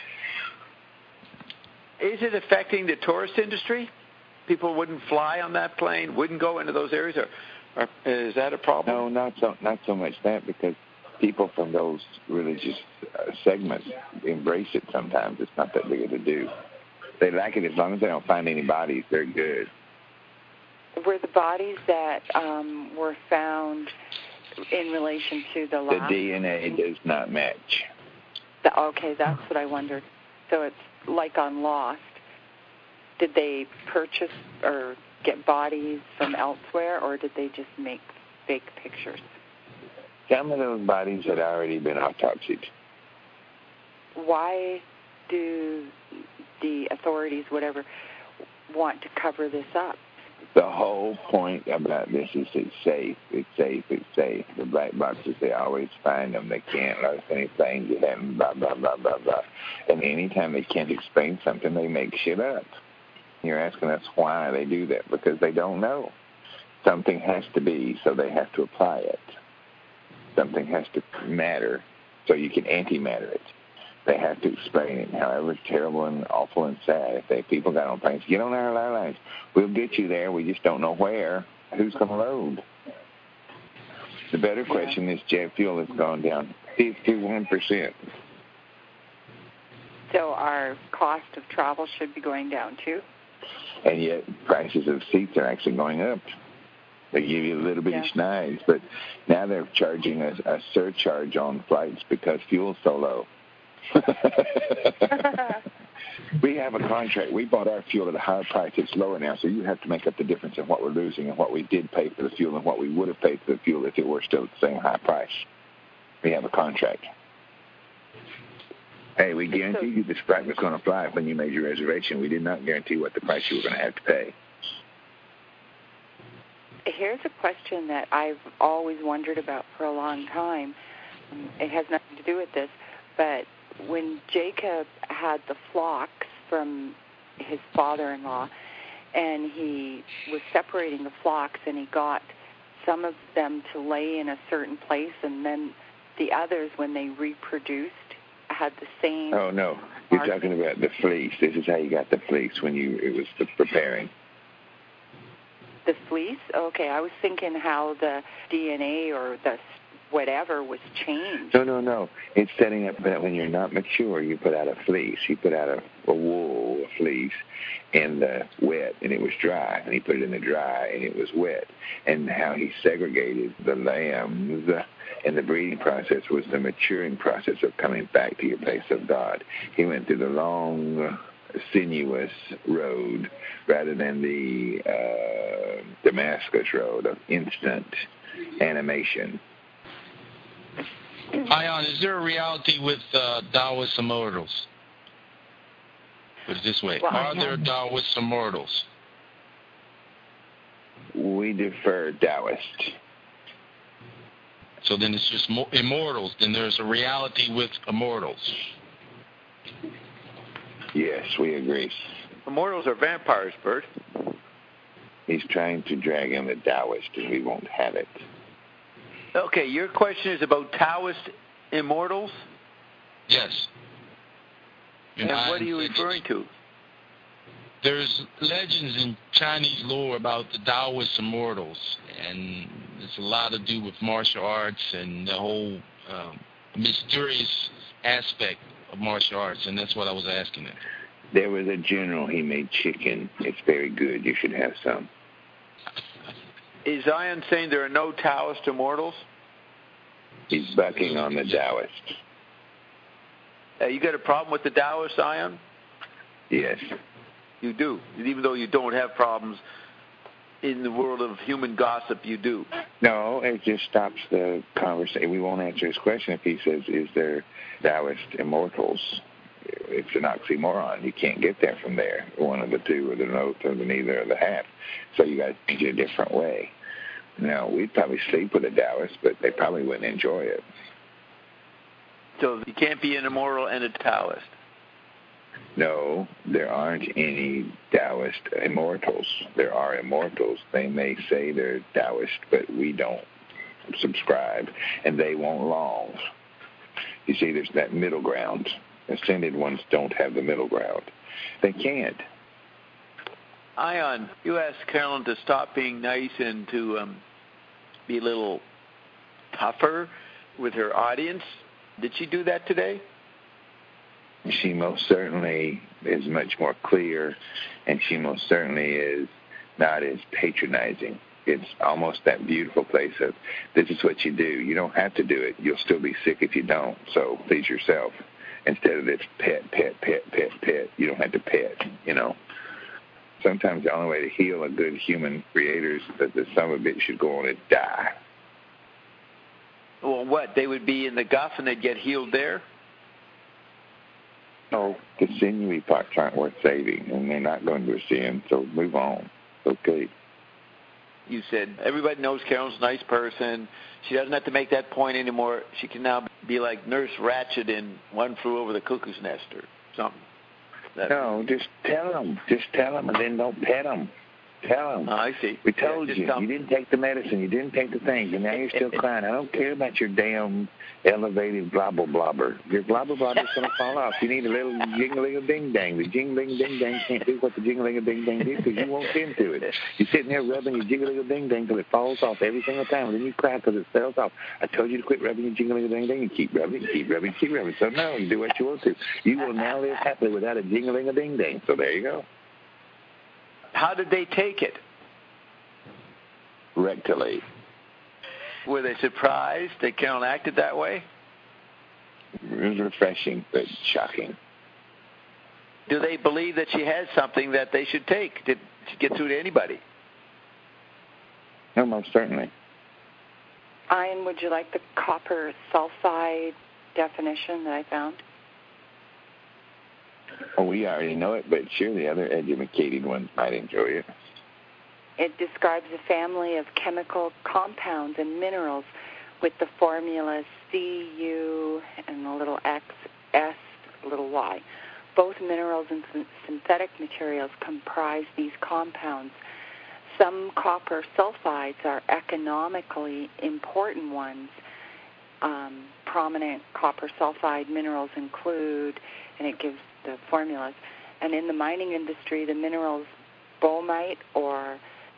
Is it affecting the tourist industry? People wouldn't fly on that plane, wouldn't go into those areas, or is that a problem? No, not so much that, because people from those religious segments embrace it sometimes. It's not that big of a do. They like it as long as they don't find any bodies. They're good. Were the bodies that were found in relation to the last? The DNA does not match. Okay, that's what I wondered. So it's like on Lost. Did they purchase or get bodies from elsewhere, or did they just make fake pictures? Some of those bodies had already been autopsied. Why do the authorities, whatever, want to cover this up? The whole point about this is it's safe, it's safe, it's safe. The black boxes, they always find them. They can't lose anything. You haven't blah, blah, blah, blah, blah. And anytime they can't explain something, they make shit up. You're asking us why they do that, because they don't know. Something has to be, so they have to apply it. Something has to matter, so you can antimatter it. They have to explain it, however terrible and awful and sad. If people got on planes, get on our airlines. We'll get you there. We just don't know where. Who's going to load? The better question is jet fuel has gone down 51%. So our cost of travel should be going down too? And yet prices of seats are actually going up. They give you a little bitty schneid, but now they're charging a surcharge on flights because fuel's so low. We have a contract. We bought our fuel at a higher price. It's lower now, so you have to make up the difference in what we're losing and what we did pay for the fuel and what we would have paid for the fuel if it were still the same high price. We have a contract. Hey, we guaranteed you this flight was going to fly when you made your reservation. We did not guarantee what the price you were going to have to pay. Here's a question that I've always wondered about for a long time. It has nothing to do with this, but when Jacob had the flocks from his father-in-law, and he was separating the flocks, and he got some of them to lay in a certain place, and then the others, when they reproduced, had the same... Oh, no. You're talking about the fleece. This is how you got the fleece when it was the preparing. The fleece? Okay, I was thinking how the DNA or the whatever was changed. No. It's setting up that when you're not mature, you put out a fleece. You put out a wool, a fleece, and wet, and it was dry. And he put it in the dry, and it was wet. And how he segregated the lambs and the breeding process was the maturing process of coming back to your place of God. He went through the long, sinuous road rather than the Damascus road of instant animation. Ion, is there a reality with Taoist immortals? Put it this way. Well, are there Taoist immortals? We defer Taoist. So then it's just immortals. Then there's a reality with immortals. Yes, we agree. Immortals are vampires, Bert. He's trying to drag in the Taoist, and we won't have it. Okay, your question is about Taoist immortals? Yes. And what are you referring to? There's legends in Chinese lore about the Taoist immortals, and it's a lot to do with martial arts and the whole mysterious aspect of martial arts, and that's what I was asking him. There was a general, he made chicken. It's very good. You should have some. Is Zion saying there are no Taoist immortals? He's bucking on the Taoist. You got a problem with the Taoist, Zion? Yes. You do. Even though you don't have problems in the world of human gossip, you do. No, it just stops the conversation. We won't answer his question if he says, is there Taoist immortals? It's an oxymoron. You can't get there from there. One of the two, or the note, or the neither, or the half. So you got to think it a different way. Now, we'd probably sleep with a Taoist, but they probably wouldn't enjoy it. So you can't be an immortal and a Taoist? No, there aren't any Taoist immortals. There are immortals. They may say they're Taoist, but we don't subscribe, and they won't long. You see, there's that middle ground. Ascended ones don't have the middle ground. They can't. Ion, you asked Carolyn to stop being nice and to be a little tougher with her audience. Did she do that today? She most certainly is much more clear, and she most certainly is not as patronizing. It's almost that beautiful place of, this is what you do. You don't have to do it. You'll still be sick if you don't, so please yourself. Instead of this pet. You don't have to pet, you know. Sometimes the only way to heal a good human creator is that the son of a bitch should go on and die. Well, what? They would be in the guff and they'd get healed there? No, the sinewy parts aren't worth saving, and they're not going to ascend, so move on. It's okay. You said everybody knows Carolyn's a nice person. She doesn't have to make that point anymore. She can now be like Nurse Ratched in One Flew Over the Cuckoo's Nest or something. No, just tell them. Just tell them, and then don't pet them. Tell them. Oh, I see. We told you. You didn't take the medicine. You didn't take the things, and now you're still crying. I don't care about your damn elevated blobber blobber. Your blobber blobber is going to fall off. You need a little jingling-a-ding-dang. The jingling-ding-dang can't do what the jingling-a-ding-dang did because you won't tend to it. You're sitting there rubbing your jingling-a-ding-dang until it falls off every single time, and then you cry because it falls off. I told you to quit rubbing your jingling-a-ding-dang. You keep rubbing, keep rubbing, keep rubbing. So, no, you do what you want to. You will now live happily without a jingling-a-ding-dang. So there you go. How did they take it? Rectally. Were they surprised that Carolyn acted that way? It was refreshing, but shocking. Do they believe that she has something that they should take to get through to anybody? No, most certainly. Ian, would you like the copper sulfide definition that I found? Oh, we already know it, but sure, the other educated ones might enjoy it. It describes a family of chemical compounds and minerals with the formulas Cu and a little X, S, a little Y. Both minerals and synthetic materials comprise these compounds. Some copper sulfides are economically important ones. Prominent copper sulfide minerals include, and it gives the formulas, and in the mining industry, the minerals bomite or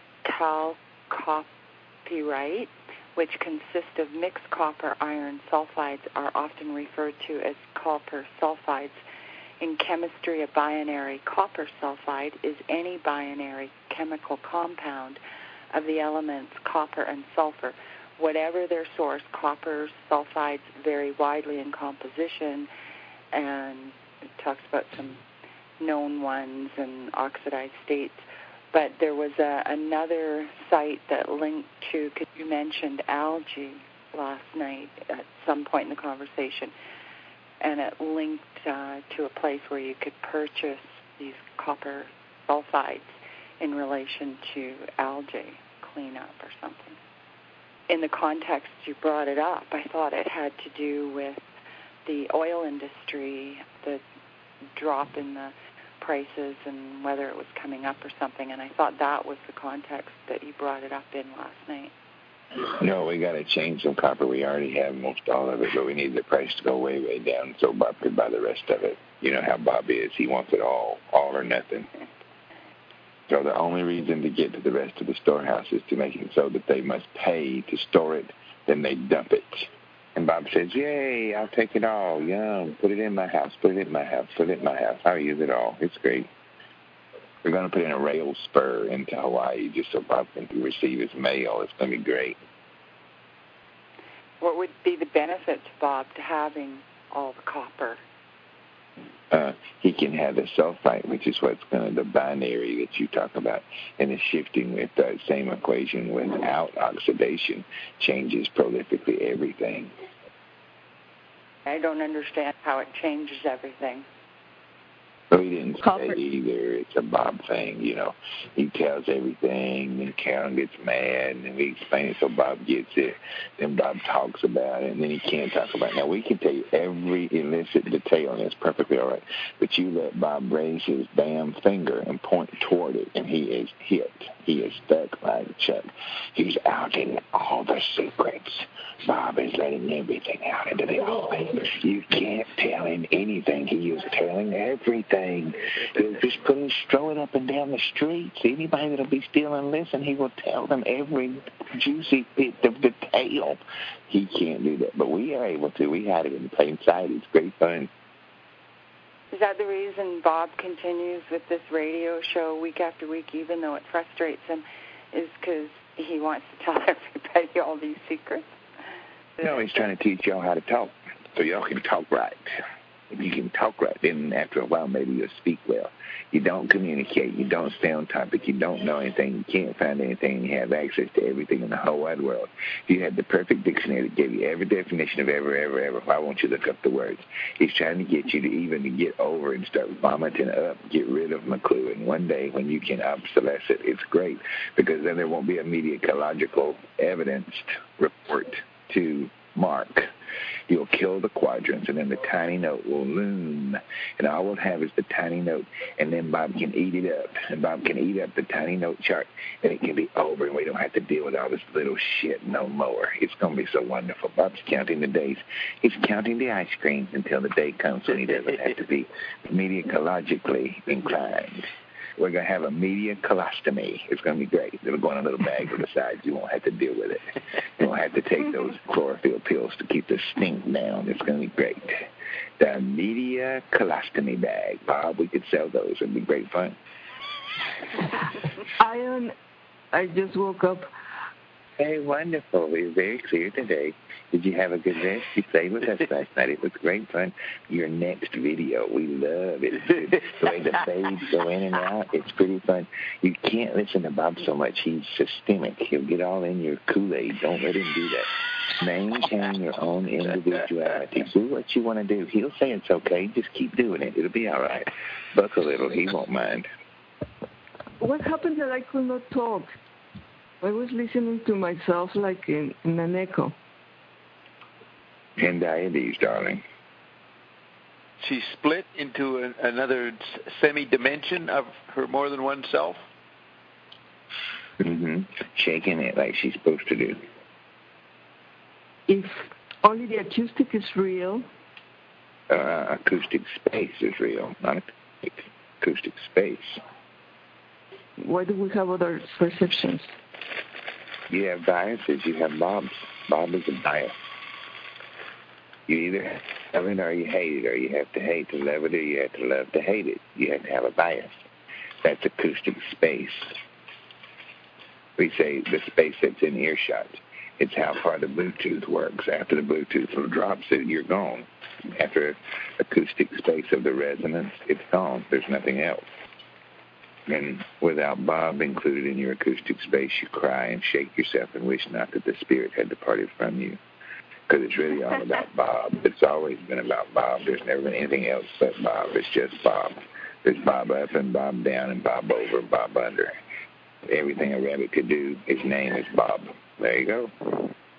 chalcopyrite, which consist of mixed copper iron sulfides, are often referred to as copper sulfides. In chemistry, a binary copper sulfide is any binary chemical compound of the elements copper and sulfur. Whatever their source, copper sulfides vary widely in composition, and it talks about some known ones and oxidized states. But there was another site that linked to, because you mentioned algae last night at some point in the conversation, and it linked to a place where you could purchase these copper sulfides in relation to algae cleanup or something. in the context you brought it up. I thought it had to do with the oil industry, the drop in the prices and whether it was coming up or something, and I thought that was the context that you brought it up in last night. No, we got to change some copper. We already have most all of it, but we need the price to go way, way down so Bob could buy the rest of it. You know how Bob is. He wants it all or nothing. So the only reason to get to the rest of the storehouse is to make it so that they must pay to store it, then they dump it. And Bob says, yay, I'll take it all. Yum, put it in my house, put it in my house, put it in my house. I'll use it all. It's great. We're going to put in a rail spur into Hawaii just so Bob can receive his mail. It's going to be great. What would be the benefit to Bob to having all the copper? He can have the sulfite, which is what's going to the binary that you talk about, and the shifting with that same equation without oxidation changes prolifically everything. I don't understand how it changes everything. We didn't say either. It's a Bob thing, you know. He tells everything, and Karen gets mad, and we explain it so Bob gets it. Then Bob talks about it, and then he can't talk about it. Now, we can tell you every illicit detail, and it's perfectly all right. But you let Bob raise his damn finger and point toward it, and he is hit. He is stuck like Chuck. He's outing all the secrets. Bob is letting everything out into the open. You can't tell him anything. He is telling everything. He'll just put his strolling up and down the streets. Anybody that'll be still and listen, he will tell them every juicy bit of detail. He can't do that, but we are able to. We had it in plain sight. It's great fun. Is that the reason Bob continues with this radio show week after week, even though it frustrates him, is because he wants to tell everybody all these secrets? No, he's trying to teach y'all how to talk, so y'all can talk right. If you can talk right, then after a while maybe you'll speak well. You don't communicate. You don't stay on topic. You don't know anything. You can't find anything. You have access to everything in the whole wide world. If you had the perfect dictionary that gave you every definition of ever, why won't you look up the words? He's trying to get you to even to get over and start vomiting up, get rid of McClue. And one day when you can obsolesce it, it's great because then there won't be a mediacological evidenced report to mark. You'll kill the quadrants, and then the tiny note will loom, and all we'll have is the tiny note, and then Bob can eat it up, and Bob can eat up the tiny note chart, and it can be over, and we don't have to deal with all this little shit no more. It's going to be so wonderful. Bob's counting the days. He's counting the ice cream until the day comes when he doesn't have to be mediacologically inclined. We're going to have a media colostomy. It's going to be great. It'll go in a little bag on the sides. You won't have to deal with it. You won't have to take those chlorophyll pills to keep the stink down. It's going to be great. The media colostomy bag. Bob, we could sell those. It'd be great fun. I just woke up. Hey, wonderful. We're very clear today. Did you have a good rest? You played with us last night. It was great fun. Your next video, we love it. The way the fades go in and out, it's pretty fun. You can't listen to Bob so much. He's systemic. He'll get all in your Kool-Aid. Don't let him do that. Maintain your own individuality. Do what you want to do. He'll say it's okay. Just keep doing it. It'll be all right. Buck a little. He won't mind. What happened that I could not talk? I was listening to myself like in an echo. And diabetes, darling. She split into another semi-dimension of her more than one self? Mm-hmm. Shaking it like she's supposed to do. If only the acoustic is real. Acoustic space is real, not acoustic space. Why do we have other perceptions? You have biases. You have Bob's. Bob is a bias. You either love it or you hate it, or you have to hate to love it, or you have to love to hate it. You have to have a bias. That's acoustic space. We say the space that's in earshot. It's how far the Bluetooth works. After the Bluetooth drops it, you're gone. After acoustic space of the resonance, it's gone. There's nothing else. And without Bob included in your acoustic space, you cry and shake yourself and wish not that the spirit had departed from you. Because it's really all about Bob. It's always been about Bob. There's never been anything else but Bob. It's just Bob. There's Bob up and Bob down and Bob over and Bob under. Everything a rabbit could do, his name is Bob. There you go.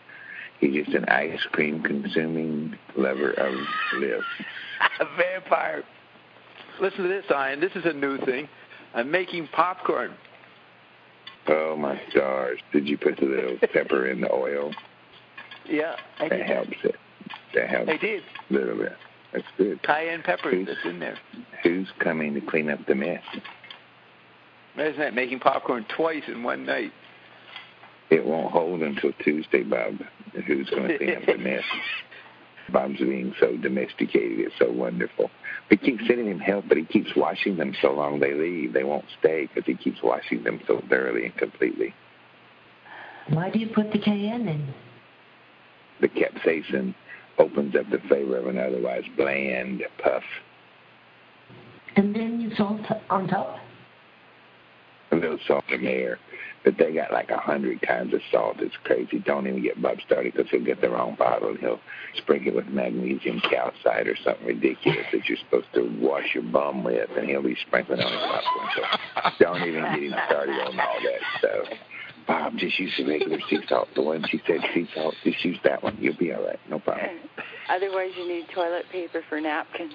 He's just an ice cream consuming lover of live. A vampire. Listen to this, Ian. This is a new thing. I'm making popcorn. Oh, my stars. Did you put the little pepper in the oil? Yeah, I did. That helps it. That helps I did. A little bit. That's good. Cayenne pepper that's in there. Who's coming to clean up the mess? Imagine that, making popcorn twice in one night. It won't hold until Tuesday, Bob. Who's going to clean up the mess? Bob's being so domesticated. It's so wonderful. We keep sending him help, but he keeps washing them so long they leave. They won't stay because he keeps washing them so thoroughly and completely. Why do you put the cayenne in? The capsaicin opens up the flavor of an otherwise bland puff. And then you salt on top? A little salt and air. But they got like 100 kinds of salt. It's crazy. Don't even get Bob started because he'll get the wrong bottle and he'll sprinkle it with magnesium calcite or something ridiculous that you're supposed to wash your bum with, and he'll be sprinkling on his popcorn. So don't even get him started on all that stuff. Bob, just use the regular sea salt. The one she said sea salt, just use that one. You'll be all right. No problem. Otherwise, you need toilet paper for napkins.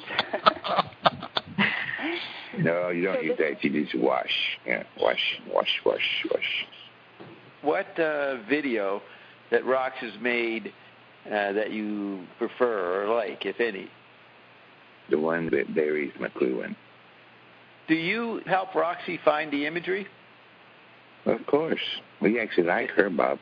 No, you don't use that. You just wash. Yeah, wash. What video that Rox has made that you prefer or like, if any? The one that buries McLuhan. Do you help Roxy find the imagery? Of course. We actually like her, Bob.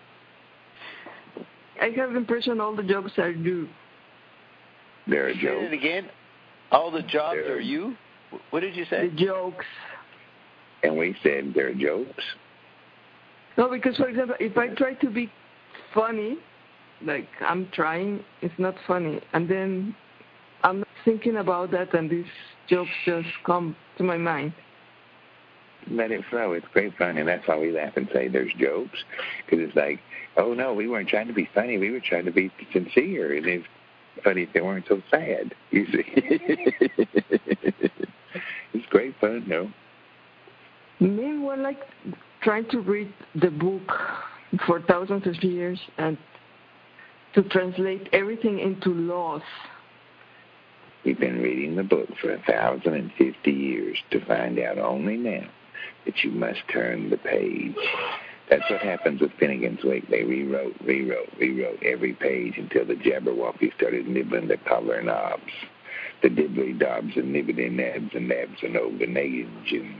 I have the impression all the jokes are you. They're a joke. Say it again. All the jobs are you? What did you say? The jokes. And we said they're jokes. No, because, for example, if I try to be funny, like I'm trying, it's not funny. And then I'm not thinking about that, and these jokes just come to my mind. Let it flow. It's great fun, and that's why we laugh and say there's jokes. Because it's like, oh, no, we weren't trying to be funny. We were trying to be sincere. And it's funny if they weren't so sad, you see. It's great fun, no? Men were like trying to read the book for thousands of years and to translate everything into laws. We've been reading the book for 1,050 years to find out only now that you must turn the page. That's what happens with Finnegan's Wake. They rewrote every page until the Jabberwocky started nibbling the collar knobs. The dibbly dobs and nibbly nabs and nabs and Oganasians,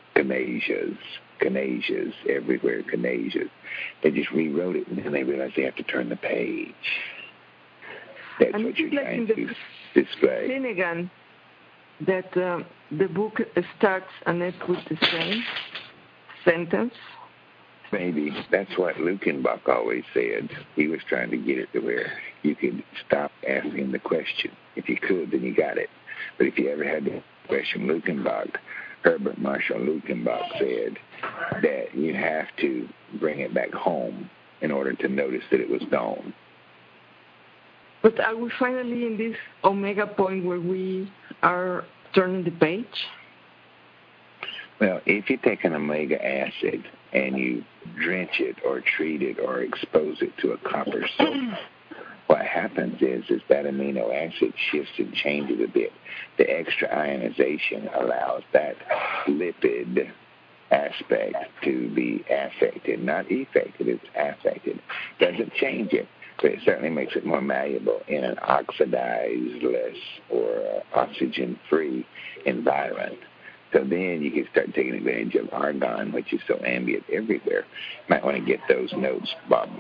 Canasias, everywhere Canasias. They just rewrote it, and then they realized they have to turn the page. That's and what you're like trying to display. Finnegan, that the book starts and ends with the same sentence. Maybe. That's what Lukenbach always said. He was trying to get it to where you could stop asking the question. If you could, then you got it. But if you ever had the question, Lukenbach, Herbert Marshall Lukenbach said that you have to bring it back home in order to notice that it was gone. But are we finally in this omega point where we are turning the page? Well, if you take an omega acid and you drench it or treat it or expose it to a copper soap, what happens is that amino acid shifts and changes a bit. The extra ionization allows that lipid aspect to be affected, not affected, it's affected. Doesn't change it, but it certainly makes it more malleable in an oxidized, less or oxygen-free environment. So then you can start taking advantage of argon, which is so ambient everywhere. You might want to get those notes, Bob.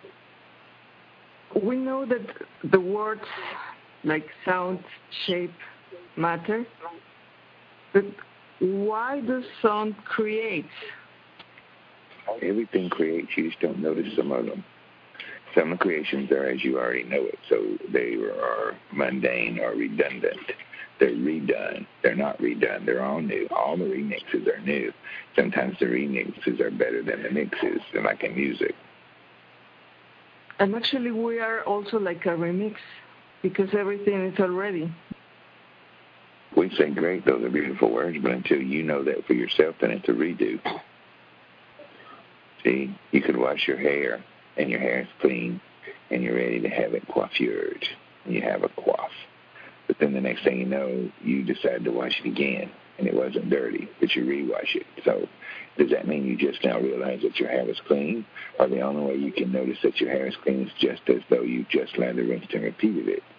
We know that the words like sound, shape, matter, but why does sound create? Everything creates, you just don't notice some of them. Some of the creations are as you already know it, so they are mundane or redundant. They're redone. They're not redone. They're all new. All the remixes are new. Sometimes the remixes are better than the mixes, like in music. And actually we are also like a remix because everything is already. We say, great, those are beautiful words, but until you know that for yourself, then it's a redo. See, you could wash your hair, and your hair is clean, and you're ready to have it coiffured, and you have a coif. But then the next thing you know, you decide to wash it again, and it wasn't dirty, but you rewash it. So does that mean you just now realize that your hair was clean? Or the only way you can notice that your hair is clean is just as though you just lather, rinsed, and repeated it?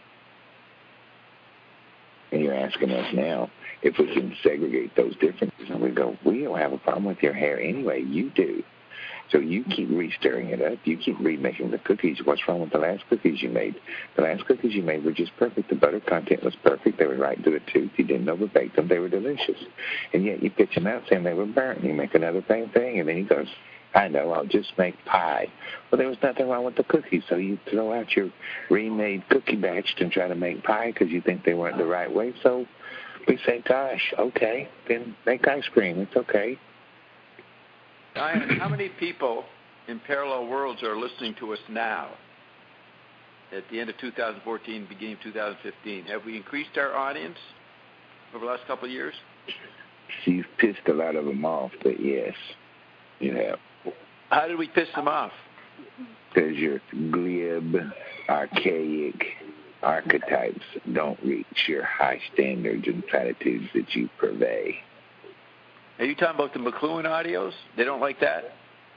And you're asking us now if we can segregate those differences. And we go, we don't have a problem with your hair anyway. You do. So you keep re-stirring it up. You keep remaking the cookies. What's wrong with the last cookies you made? The last cookies you made were just perfect. The butter content was perfect. They were right to the tooth. You didn't overbake them. They were delicious. And yet you pitch them out saying they were burnt. And you make another same thing. And then he goes, I know, I'll just make pie. Well, there was nothing wrong with the cookies. So you throw out your remade cookie batch and try to make pie because you think they weren't the right way. So we say, gosh, okay, then make ice cream. It's okay. Diane, how many people in Parallel Worlds are listening to us now at the end of 2014, beginning of 2015? Have we increased our audience over the last couple of years? You've pissed a lot of them off, but yes, you have. How did we piss them off? Because your glib, archaic archetypes don't reach your high standards and platitudes that you purvey. Are you talking about the McLuhan audios? They don't like that?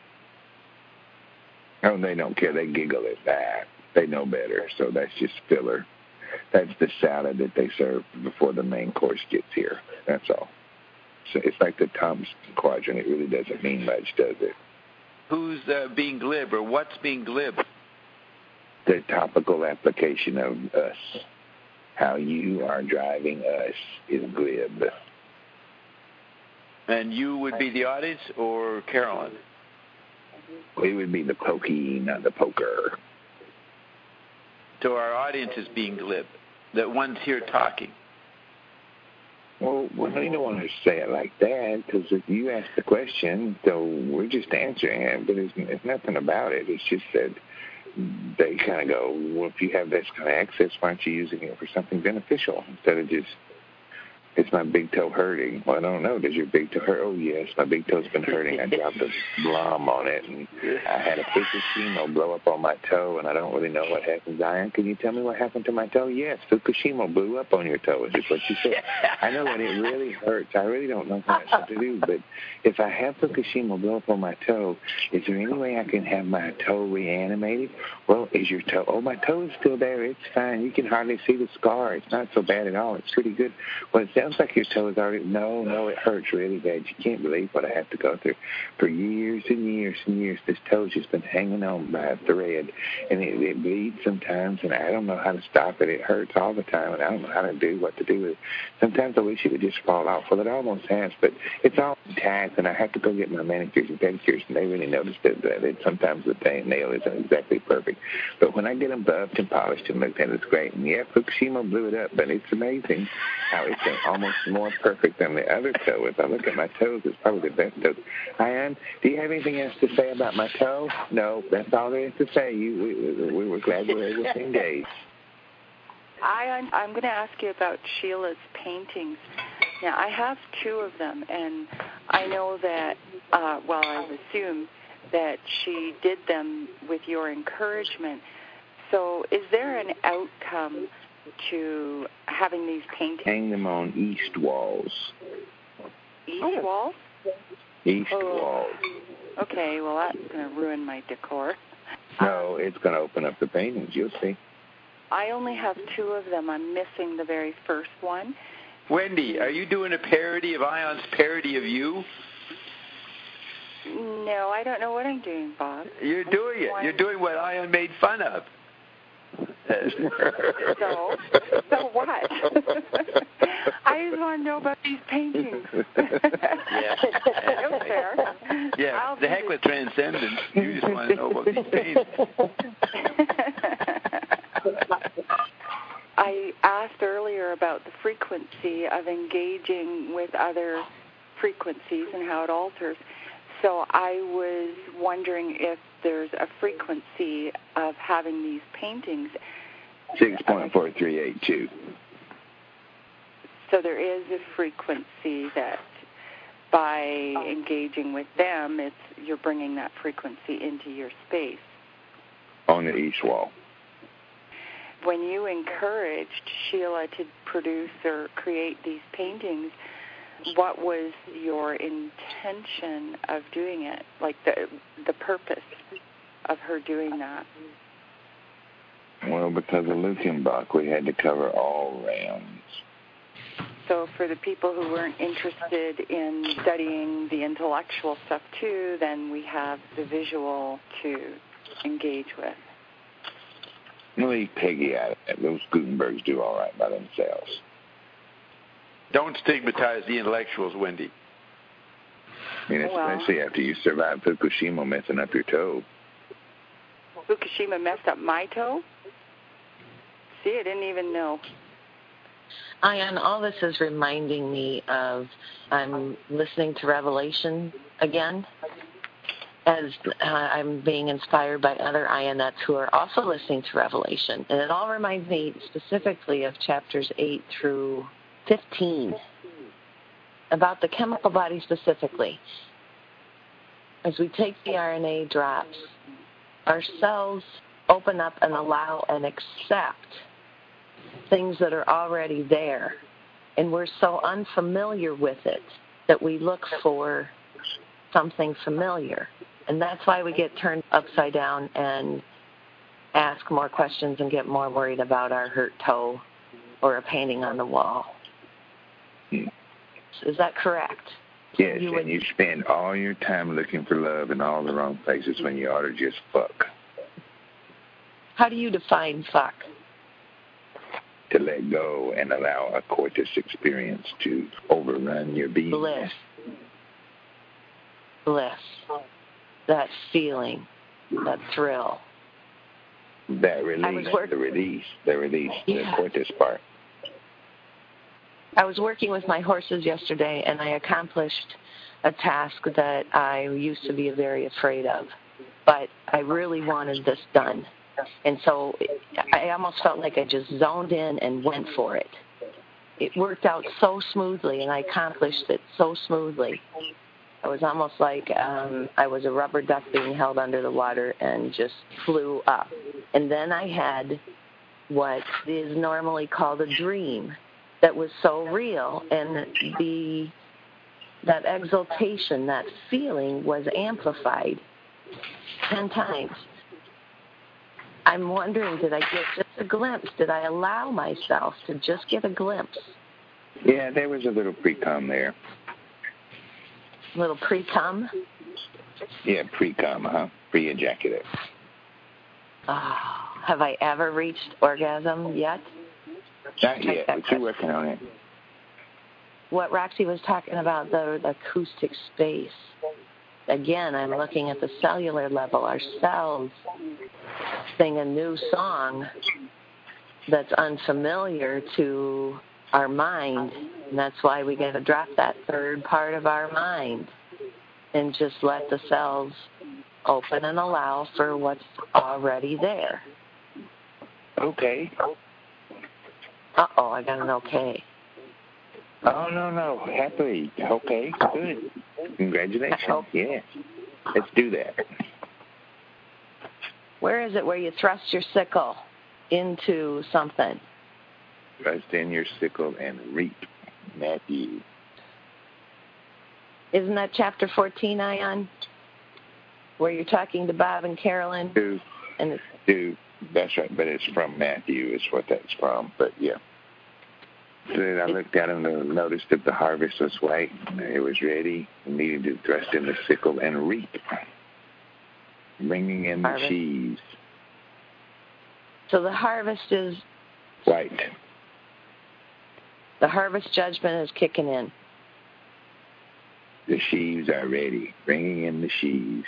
Oh, they don't care. They giggle at that. They know better, so that's just filler. That's the salad that they serve before the main course gets here. That's all. So it's like the Thompson quadrant. It really doesn't mean much, does it? Who's being glib, or what's being glib? The topical application of us. How you are driving us is glib. And you would be the audience, or Carolyn? We would be the pokey, not the poker. So our audience is being glib. That one's here talking. Well, you don't want to say it like that, because if you ask the question, so we're just answering it, but it's nothing about it. It's just that they kind of go, well, if you have this kind of access, why aren't you using it for something beneficial instead of just, it's my big toe hurting. Well, I don't know. Does your big toe hurt? Oh, yes, my big toe's been hurting. I dropped a blom on it, and I had a Fukushima blow up on my toe, and I don't really know what happened. Diane, can you tell me what happened to my toe? Yes, Fukushima blew up on your toe, is what you said. I know, and it really hurts. I really don't know what to do, but if I have Fukushima blow up on my toe, is there any way I can have my toe reanimated? Well, is your toe? Oh, my toe is still there. It's fine. You can hardly see the scar. It's not so bad at all. It's pretty good. Well, it sounds like your toe is already, no, it hurts really bad. You can't believe what I have to go through. For years and years and years, this toe's just been hanging on by a thread, and it bleeds sometimes, and I don't know how to stop it. It hurts all the time, and I don't know how to do what to do with it. Sometimes I wish it would just fall off. Well, it almost has, but it's all intact, and I have to go get my manicures and pedicures, and they really notice that sometimes the nail isn't exactly perfect. But when I get them buffed and polished and looked at, it's great. And yeah, Fukushima blew it up, but it's amazing how it's almost more perfect than the other toe. If I look at my toes, it's probably the best toe. Diane, do you have anything else to say about my toe? No, that's all there is to say. We were glad we were able to engage. I'm going to ask you about Sheila's paintings. Now, I have two of them, and I know that, I assume that she did them with your encouragement. So is there an outcome to having these paintings? Hang them on east walls. East walls? East walls. Okay, well, that's going to ruin my decor. No, it's going to open up the paintings. You'll see. I only have two of them. I'm missing the very first one. Wendy, are you doing a parody of Ion's parody of you? No, I don't know what I'm doing, Bob. You're doing it. You're doing what Ion made fun of. So what? I just want to know about these paintings. Yeah, the heck with transcendence. You just want to know about these paintings. I asked earlier about the frequency of engaging with other frequencies and how it alters. So I was wondering if there's a frequency of having these paintings. 6.4382. So there is a frequency that by engaging with them, you're bringing that frequency into your space. On the east wall. when you encouraged Sheila to produce or create these paintings, what was your intention of doing it? Like the purpose of her doing that? Well, because of Luckenbach, we had to cover all realms. So for the people who weren't interested in studying the intellectual stuff too, then we have the visual to engage with. Leave Peggy out of it. Those Gutenbergs do all right by themselves. Don't stigmatize the intellectuals, Wendy. I mean, especially after you survived Fukushima messing up your toe. Fukushima messed up my toe? See, I didn't even know. Ian, all this is reminding me of I'm listening to Revelation again as I'm being inspired by other Ionettes who are also listening to Revelation. And it all reminds me specifically of chapters 8 through 15 about the chemical body specifically. As we take the RNA drops, our cells open up and allow and accept things that are already there. And we're so unfamiliar with it that we look for something familiar. And that's why we get turned upside down and ask more questions and get more worried about our hurt toe or a painting on the wall. Is that correct? Yes, and you spend all your time looking for love in all the wrong places when you ought to just fuck. How do you define fuck? To let go and allow a coitus experience to overrun your being. Bliss. That feeling, that thrill. That release, the release, the coitus part. I was working with my horses yesterday, and I accomplished a task that I used to be very afraid of. But I really wanted this done. And so I almost felt like I just zoned in and went for it. It worked out so smoothly, and I accomplished it so smoothly. It was almost like I was a rubber duck being held under the water and just flew up. And then I had what is normally called a dream that was so real, and that exaltation, that feeling was amplified 10 times. I'm wondering, did I get just a glimpse? Did I allow myself to just get a glimpse? Yeah, there was a little pre-cum there. A little pre-cum? Yeah, pre-cum, pre-ejaculate. Oh, have I ever reached orgasm yet? Not yet, but you're working on it. What Roxy was talking about, the acoustic space. Again, I'm looking at the cellular level. Our cells sing a new song that's unfamiliar to our mind, and that's why we got to drop that third part of our mind and just let the cells open and allow for what's already there. Okay. Uh-oh, I got an okay. Oh, no. Happily. Okay, good. Congratulations. Yeah. Let's do that. Where is it where you thrust your sickle into something? Thrust in your sickle and reap, Matthew. Isn't that chapter 14, Ion? Where you're talking to Bob and Carolyn? That's right, but it's from Matthew is what that's from, but yeah. So I looked at him and noticed that the harvest was white. It was ready. We needed to thrust in the sickle and reap, bringing in the sheaves. So the harvest is white. The harvest judgment is kicking in. The sheaves are ready, bringing in the sheaves.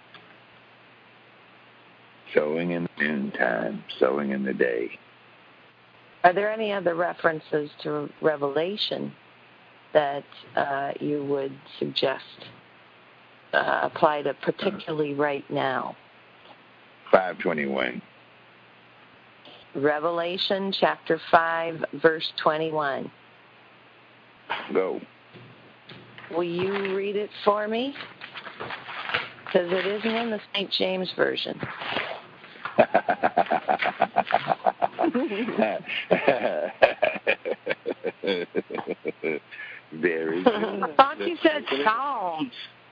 Sowing in the noontime, sowing in the day. Are there any other references to Revelation that you would suggest apply to particularly right now? 5:21. Revelation chapter 5, verse 21. Go. Will you read it for me? Because it isn't in the St. James Version. Very good. I thought you said Psalms.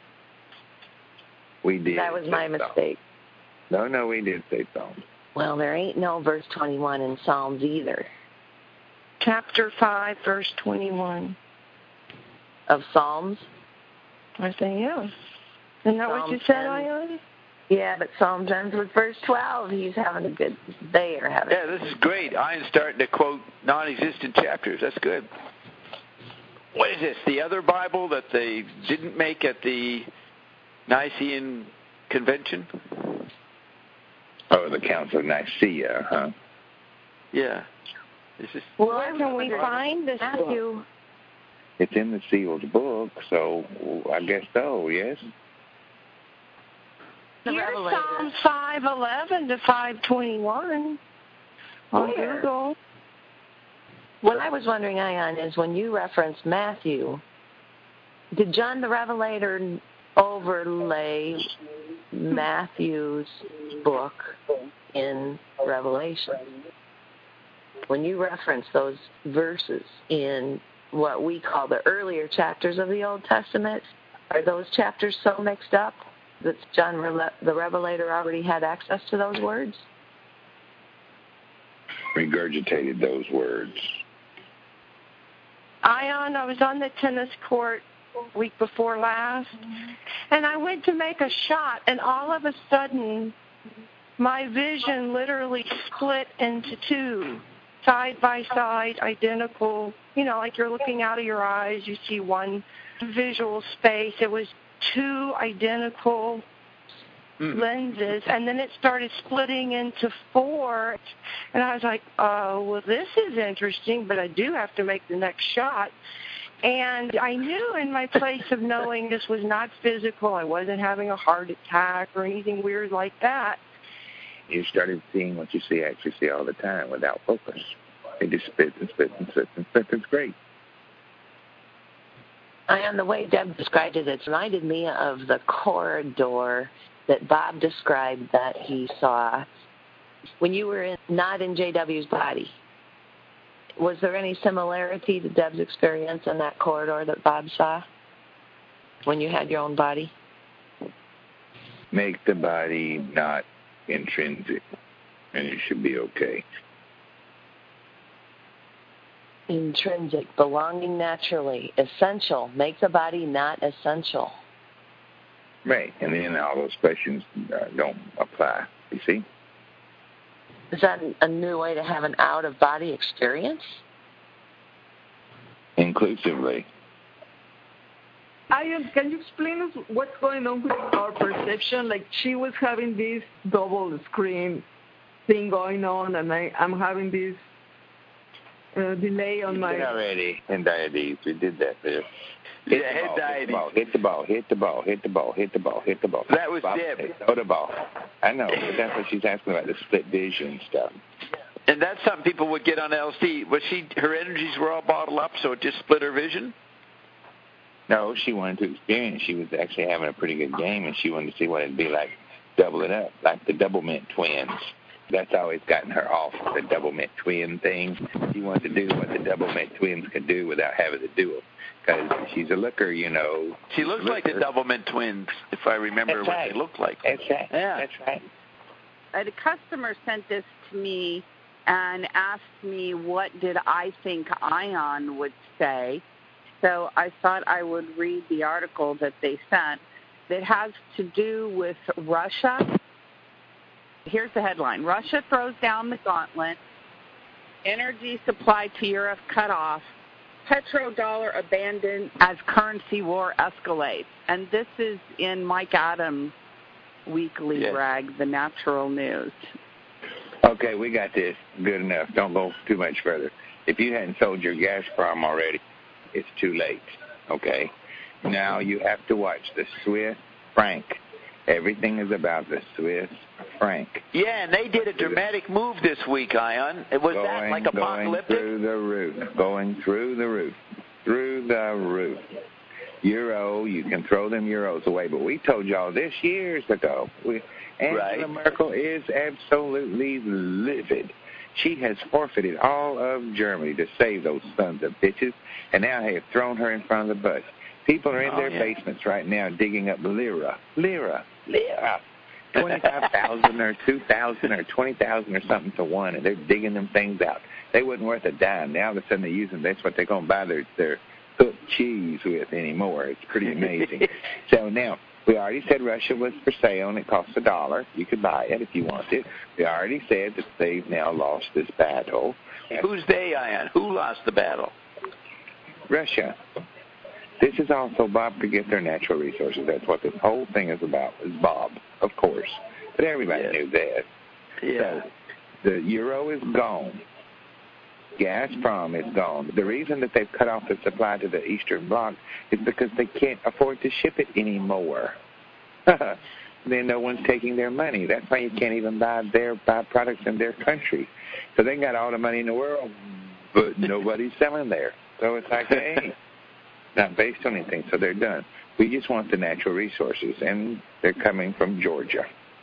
We did. That was my mistake. No, we did say Psalms. Well, there ain't no verse 21 in Psalms either. Chapter 5, verse 21. Of Psalms? I think, yeah. Isn't that what you said, Ione? Yeah, but Psalms ends with verse 12. He's having a good day or having. Yeah, this is great. Ian's starting to quote non-existent chapters. That's good. What is this? The other Bible that they didn't make at the Nicene Convention? Oh, the Council of Nicaea, huh? Yeah. Where can we find this book? It's in the sealed book, so I guess so, yes? Here's Psalm 5:11 to 5:21 on Google. What I was wondering, Ion, is when you referenced Matthew, did John the Revelator overlay Matthew's book in Revelation? When you reference those verses in what we call the earlier chapters of the Old Testament, are those chapters so mixed up that John the Revelator already had access to those words? Regurgitated those words. Ion, I was on the tennis court week before last, and I went to make a shot, and all of a sudden, my vision literally split into two, side by side, identical. You know, like you're looking out of your eyes, you see one visual space. It was two identical lenses, and then it started splitting into four, and I was like, oh, well, this is interesting, but I do have to make the next shot. And I knew in my place of knowing this was not physical, I wasn't having a heart attack or anything weird like that. You started seeing what you actually see all the time without focus. It just spits and spits and spits and spits. It's great. And the way Deb described it, it reminded me of the corridor that Bob described that he saw when you were not in JW's body. Was there any similarity to Deb's experience in that corridor that Bob saw when you had your own body? Make the body not intrinsic, and you should be okay. Intrinsic, belonging naturally, essential, make the body not essential. Right, and then all those questions don't apply, you see? Is that a new way to have an out-of-body experience? Inclusively. Ian, can you explain us what's going on with our perception? Like, she was having this double screen thing going on, and I'm having this delay on my... already in diabetes. We did that there. Hit the ball. That was Bob, Deb. Throw the ball. I know, but that's what she's asking about, the split vision stuff. And that's something people would get on LSD. Her energies were all bottled up, so it just split her vision? No, she wanted to experience. She was actually having a pretty good game, and she wanted to see what it'd be like, double it up, like the Double Mint twins. That's always gotten her off, the Double Mint twin thing. She wanted to do what the Double Mint twins could do without having to do it. Because she's a looker, you know. She looks like the Double Mint twins, if I remember what they look like. That's right. Yeah. That's right. A customer sent this to me and asked me what did I think Ion would say. So I thought I would read the article that they sent. It has to do with Russia. Here's the headline. Russia throws down the gauntlet. Energy supply to Europe cut off. Petrodollar abandoned as currency war escalates. And this is in Mike Adams' weekly rag, The Natural News. Okay, we got this. Good enough. Don't go too much further. If you hadn't sold your Gazprom already, it's too late, okay? Now you have to watch the Swiss franc. Everything is about the Swiss franc. Yeah, and they did a dramatic move this week, Ion. Was that like apocalyptic? Going through the roof. Euro, you can throw them euros away, but we told y'all this years ago. Angela Merkel is absolutely livid. She has forfeited all of Germany to save those sons of bitches, and now they have thrown her in front of the bus. People are in their basements right now digging up lira, 25,000 or 2,000 or 20,000 or something to one, and they're digging them things out. They wasn't worth a dime. Now all of a sudden they're using that's what they're going to buy their cooked cheese with anymore. It's pretty amazing. So now, we already said Russia was for sale and it costs $1. You could buy it if you wanted. We already said that they've now lost this battle. Who's they, Ian? Who lost the battle? Russia. This is also Bob to get their natural resources. That's what this whole thing is about, is Bob, of course. But everybody knew that. Yeah. So the euro is gone. Gazprom is gone. The reason that they've cut off the supply to the Eastern Bloc is because they can't afford to ship it anymore. Then no one's taking their money. That's why you can't even buy products in their country. So they got all the money in the world, but nobody's selling there. So it's like, hey, not based on anything. So they're done. We just want the natural resources, and they're coming from Georgia.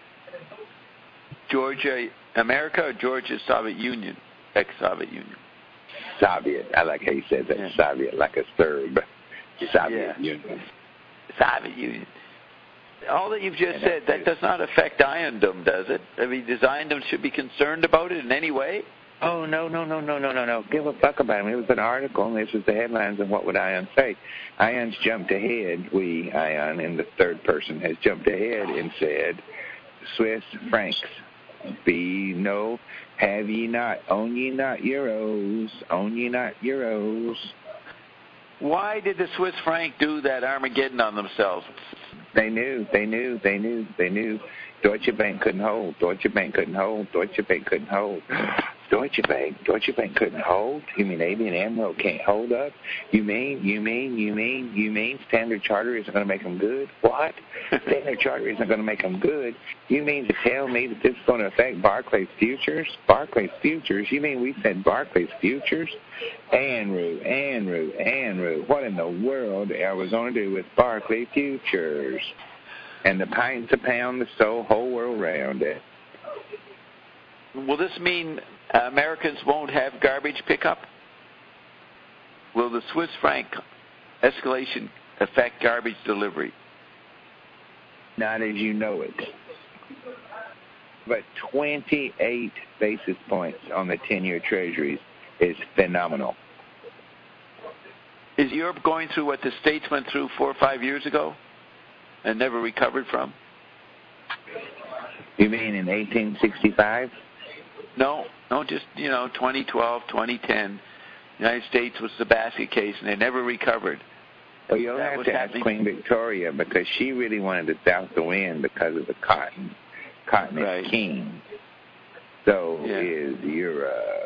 Georgia, America, or Georgia, Soviet Union, ex-Soviet Union? Soviet. I like how you said that. Soviet, like a Serb. Soviet Union. Soviet Union. All that you've just said, that does not affect Iondom, does it? I mean, does Iondom should be concerned about it in any way? Oh, no. Give a fuck about him. It was an article, and this was the headlines, and what would Ion say? Ion's jumped ahead. Ion, in the third person, has jumped ahead and said, Swiss francs. Have ye not, own ye not euros, own ye not euros. Why did the Swiss franc do that Armageddon on themselves? They knew. Deutsche Bank couldn't hold. Deutsche Bank couldn't hold. Deutsche Bank couldn't hold. Deutsche Bank couldn't hold? You mean ABN AMRO can't hold up? You mean Standard Chartered isn't going to make them good? What? Standard Chartered isn't going to make them good? You mean to tell me that this is going to affect Barclays Futures? Barclays Futures? You mean we said Barclays Futures? Andrew, what in the world are we going to do with Barclays Futures? And the pints a pound, the whole world round it. Will this mean Americans won't have garbage pickup? Will the Swiss franc escalation affect garbage delivery? Not as you know it. But 28 basis points on the 10-year treasuries is phenomenal. Is Europe going through what the States went through 4 or 5 years ago and never recovered from? You mean in 1865? No, just, 2012, 2010. The United States was the basket case, and they never recovered. Well, you'll have to ask Queen Victoria, because she really wanted the South to win because of the cotton. Cotton is king. So is Europe.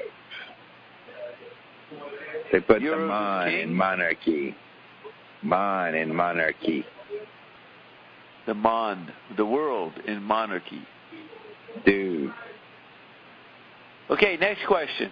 They put the Mon in monarchy. Mon in monarchy. The Mon, the world in monarchy. Dude. Okay, next question.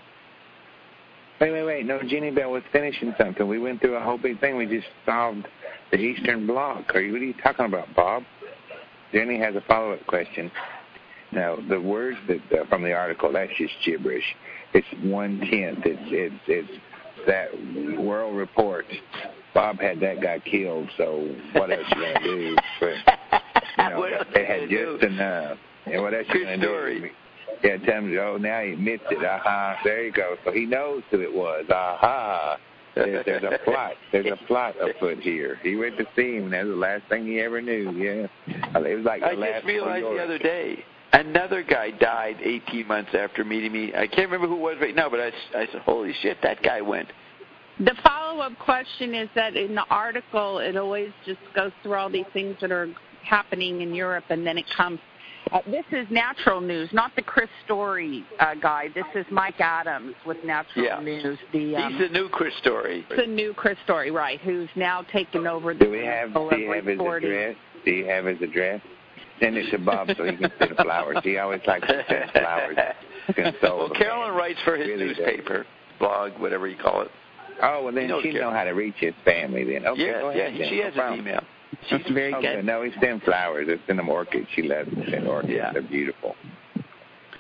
Wait. No, Jenny Bell was finishing something. We went through a whole big thing. We just solved the Eastern Bloc. What are you talking about, Bob? Jenny has a follow-up question. Now, the words that from the article, that's just gibberish. It's 1/10. It's that World Report. Bob had that guy killed, so what else you going to do? But, they had just enough. And what else you going to do? Yeah, tell him, now he admits it. There you go. So he knows who it was. There's a plot. There's a plot afoot here. He went to see him, and that was the last thing he ever knew. Yeah. It was like the last. I just realized the other day, another guy died 18 months after meeting me. I can't remember who it was right now, but I said, holy shit, that guy went. The follow-up question is that in the article, it always just goes through all these things that are happening in Europe, and then it comes. This is Natural News, not the Chris Story guy. This is Mike Adams with Natural News. He's the new Chris Story. The new Chris Story, right, who's now taken over the Do you have his address? Send it to Bob so he can send flowers. He always likes to send flowers. Well, Carolyn writes for his newspaper, blog, whatever you call it. Oh, well, then she knows how to reach his family then. Okay, go ahead. She has an email. She's very good. No, he sends flowers. It's in them orchids. She loves to send orchids. They're beautiful.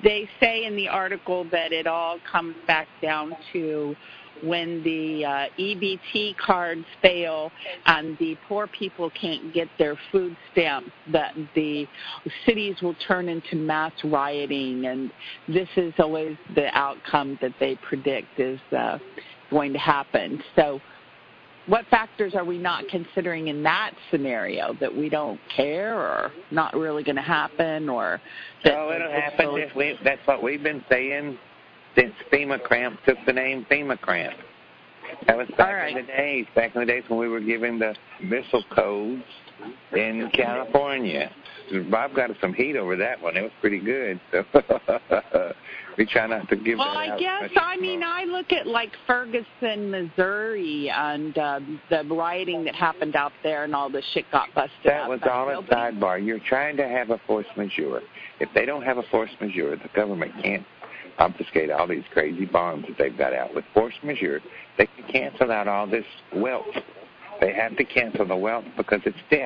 they say in the article that it all comes back down to when the EBT cards fail and the poor people can't get their food stamps, that the cities will turn into mass rioting, and this is always the outcome that they predict is going to happen. So what factors are we not considering in that scenario, that we don't care or not really going to happen? Or no, it'll happen. That's what we've been saying since FEMA Cramp took the name FEMA Cramp. That was back in the days when we were giving the missile codes in California. Bob got some heat over that one. It was pretty good. So we try not to give that out. Well, I guess, I look at like Ferguson, Missouri, and the rioting that happened out there and all the shit got busted That was all a sidebar. You're trying to have a force majeure. If they don't have a force majeure, the government can't obfuscate all these crazy bombs that they've got out. With force majeure, they can cancel out all this wealth. They have to cancel the wealth because it's debt.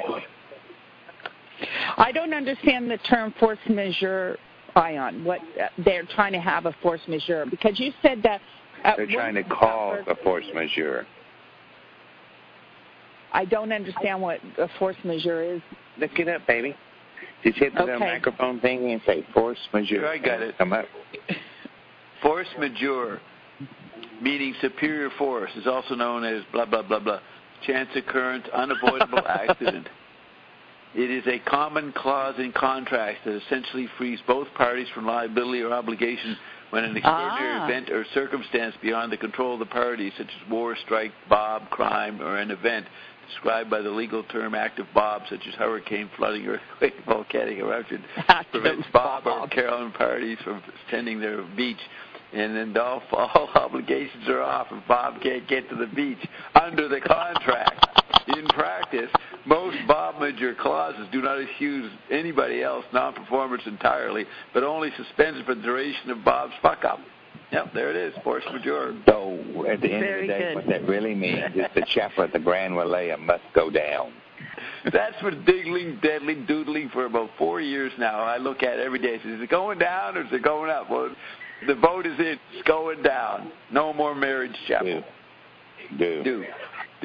I don't understand the term force majeure, Ion. What they're trying to have a force majeure, because you said that they're trying to cause a force majeure. I don't understand what a force majeure is. Look it up, baby. Just hit the microphone thing and say force majeure. Sure, I got it. Come up. Force majeure, meaning superior force, is also known as blah, blah, blah, blah. Chance occurrence, unavoidable accident. It is a common clause in contracts that essentially frees both parties from liability or obligation when an extraordinary event or circumstance beyond the control of the parties, such as war, strike, mob, crime, or an event described by the legal term active Bob, such as hurricane, flooding, earthquake, volcanic eruption, prevents Bob or Carolyn parties from attending their beach. And then all obligations are off if Bob can't get to the beach under the contract. In practice, most Bob majeure clauses do not excuse anybody else non-performance entirely, but only suspend for the duration of Bob's fuck-up. Yep, there it is, force majeure. So at the end of the day, what that really means is the chapel at the Grand Wailea must go down. That's been diddling, deadling, doodling for about 4 years now. I look at it every day. Is it going down or is it going up? Well, the vote is in. It's going down. No more marriage chapel. Do.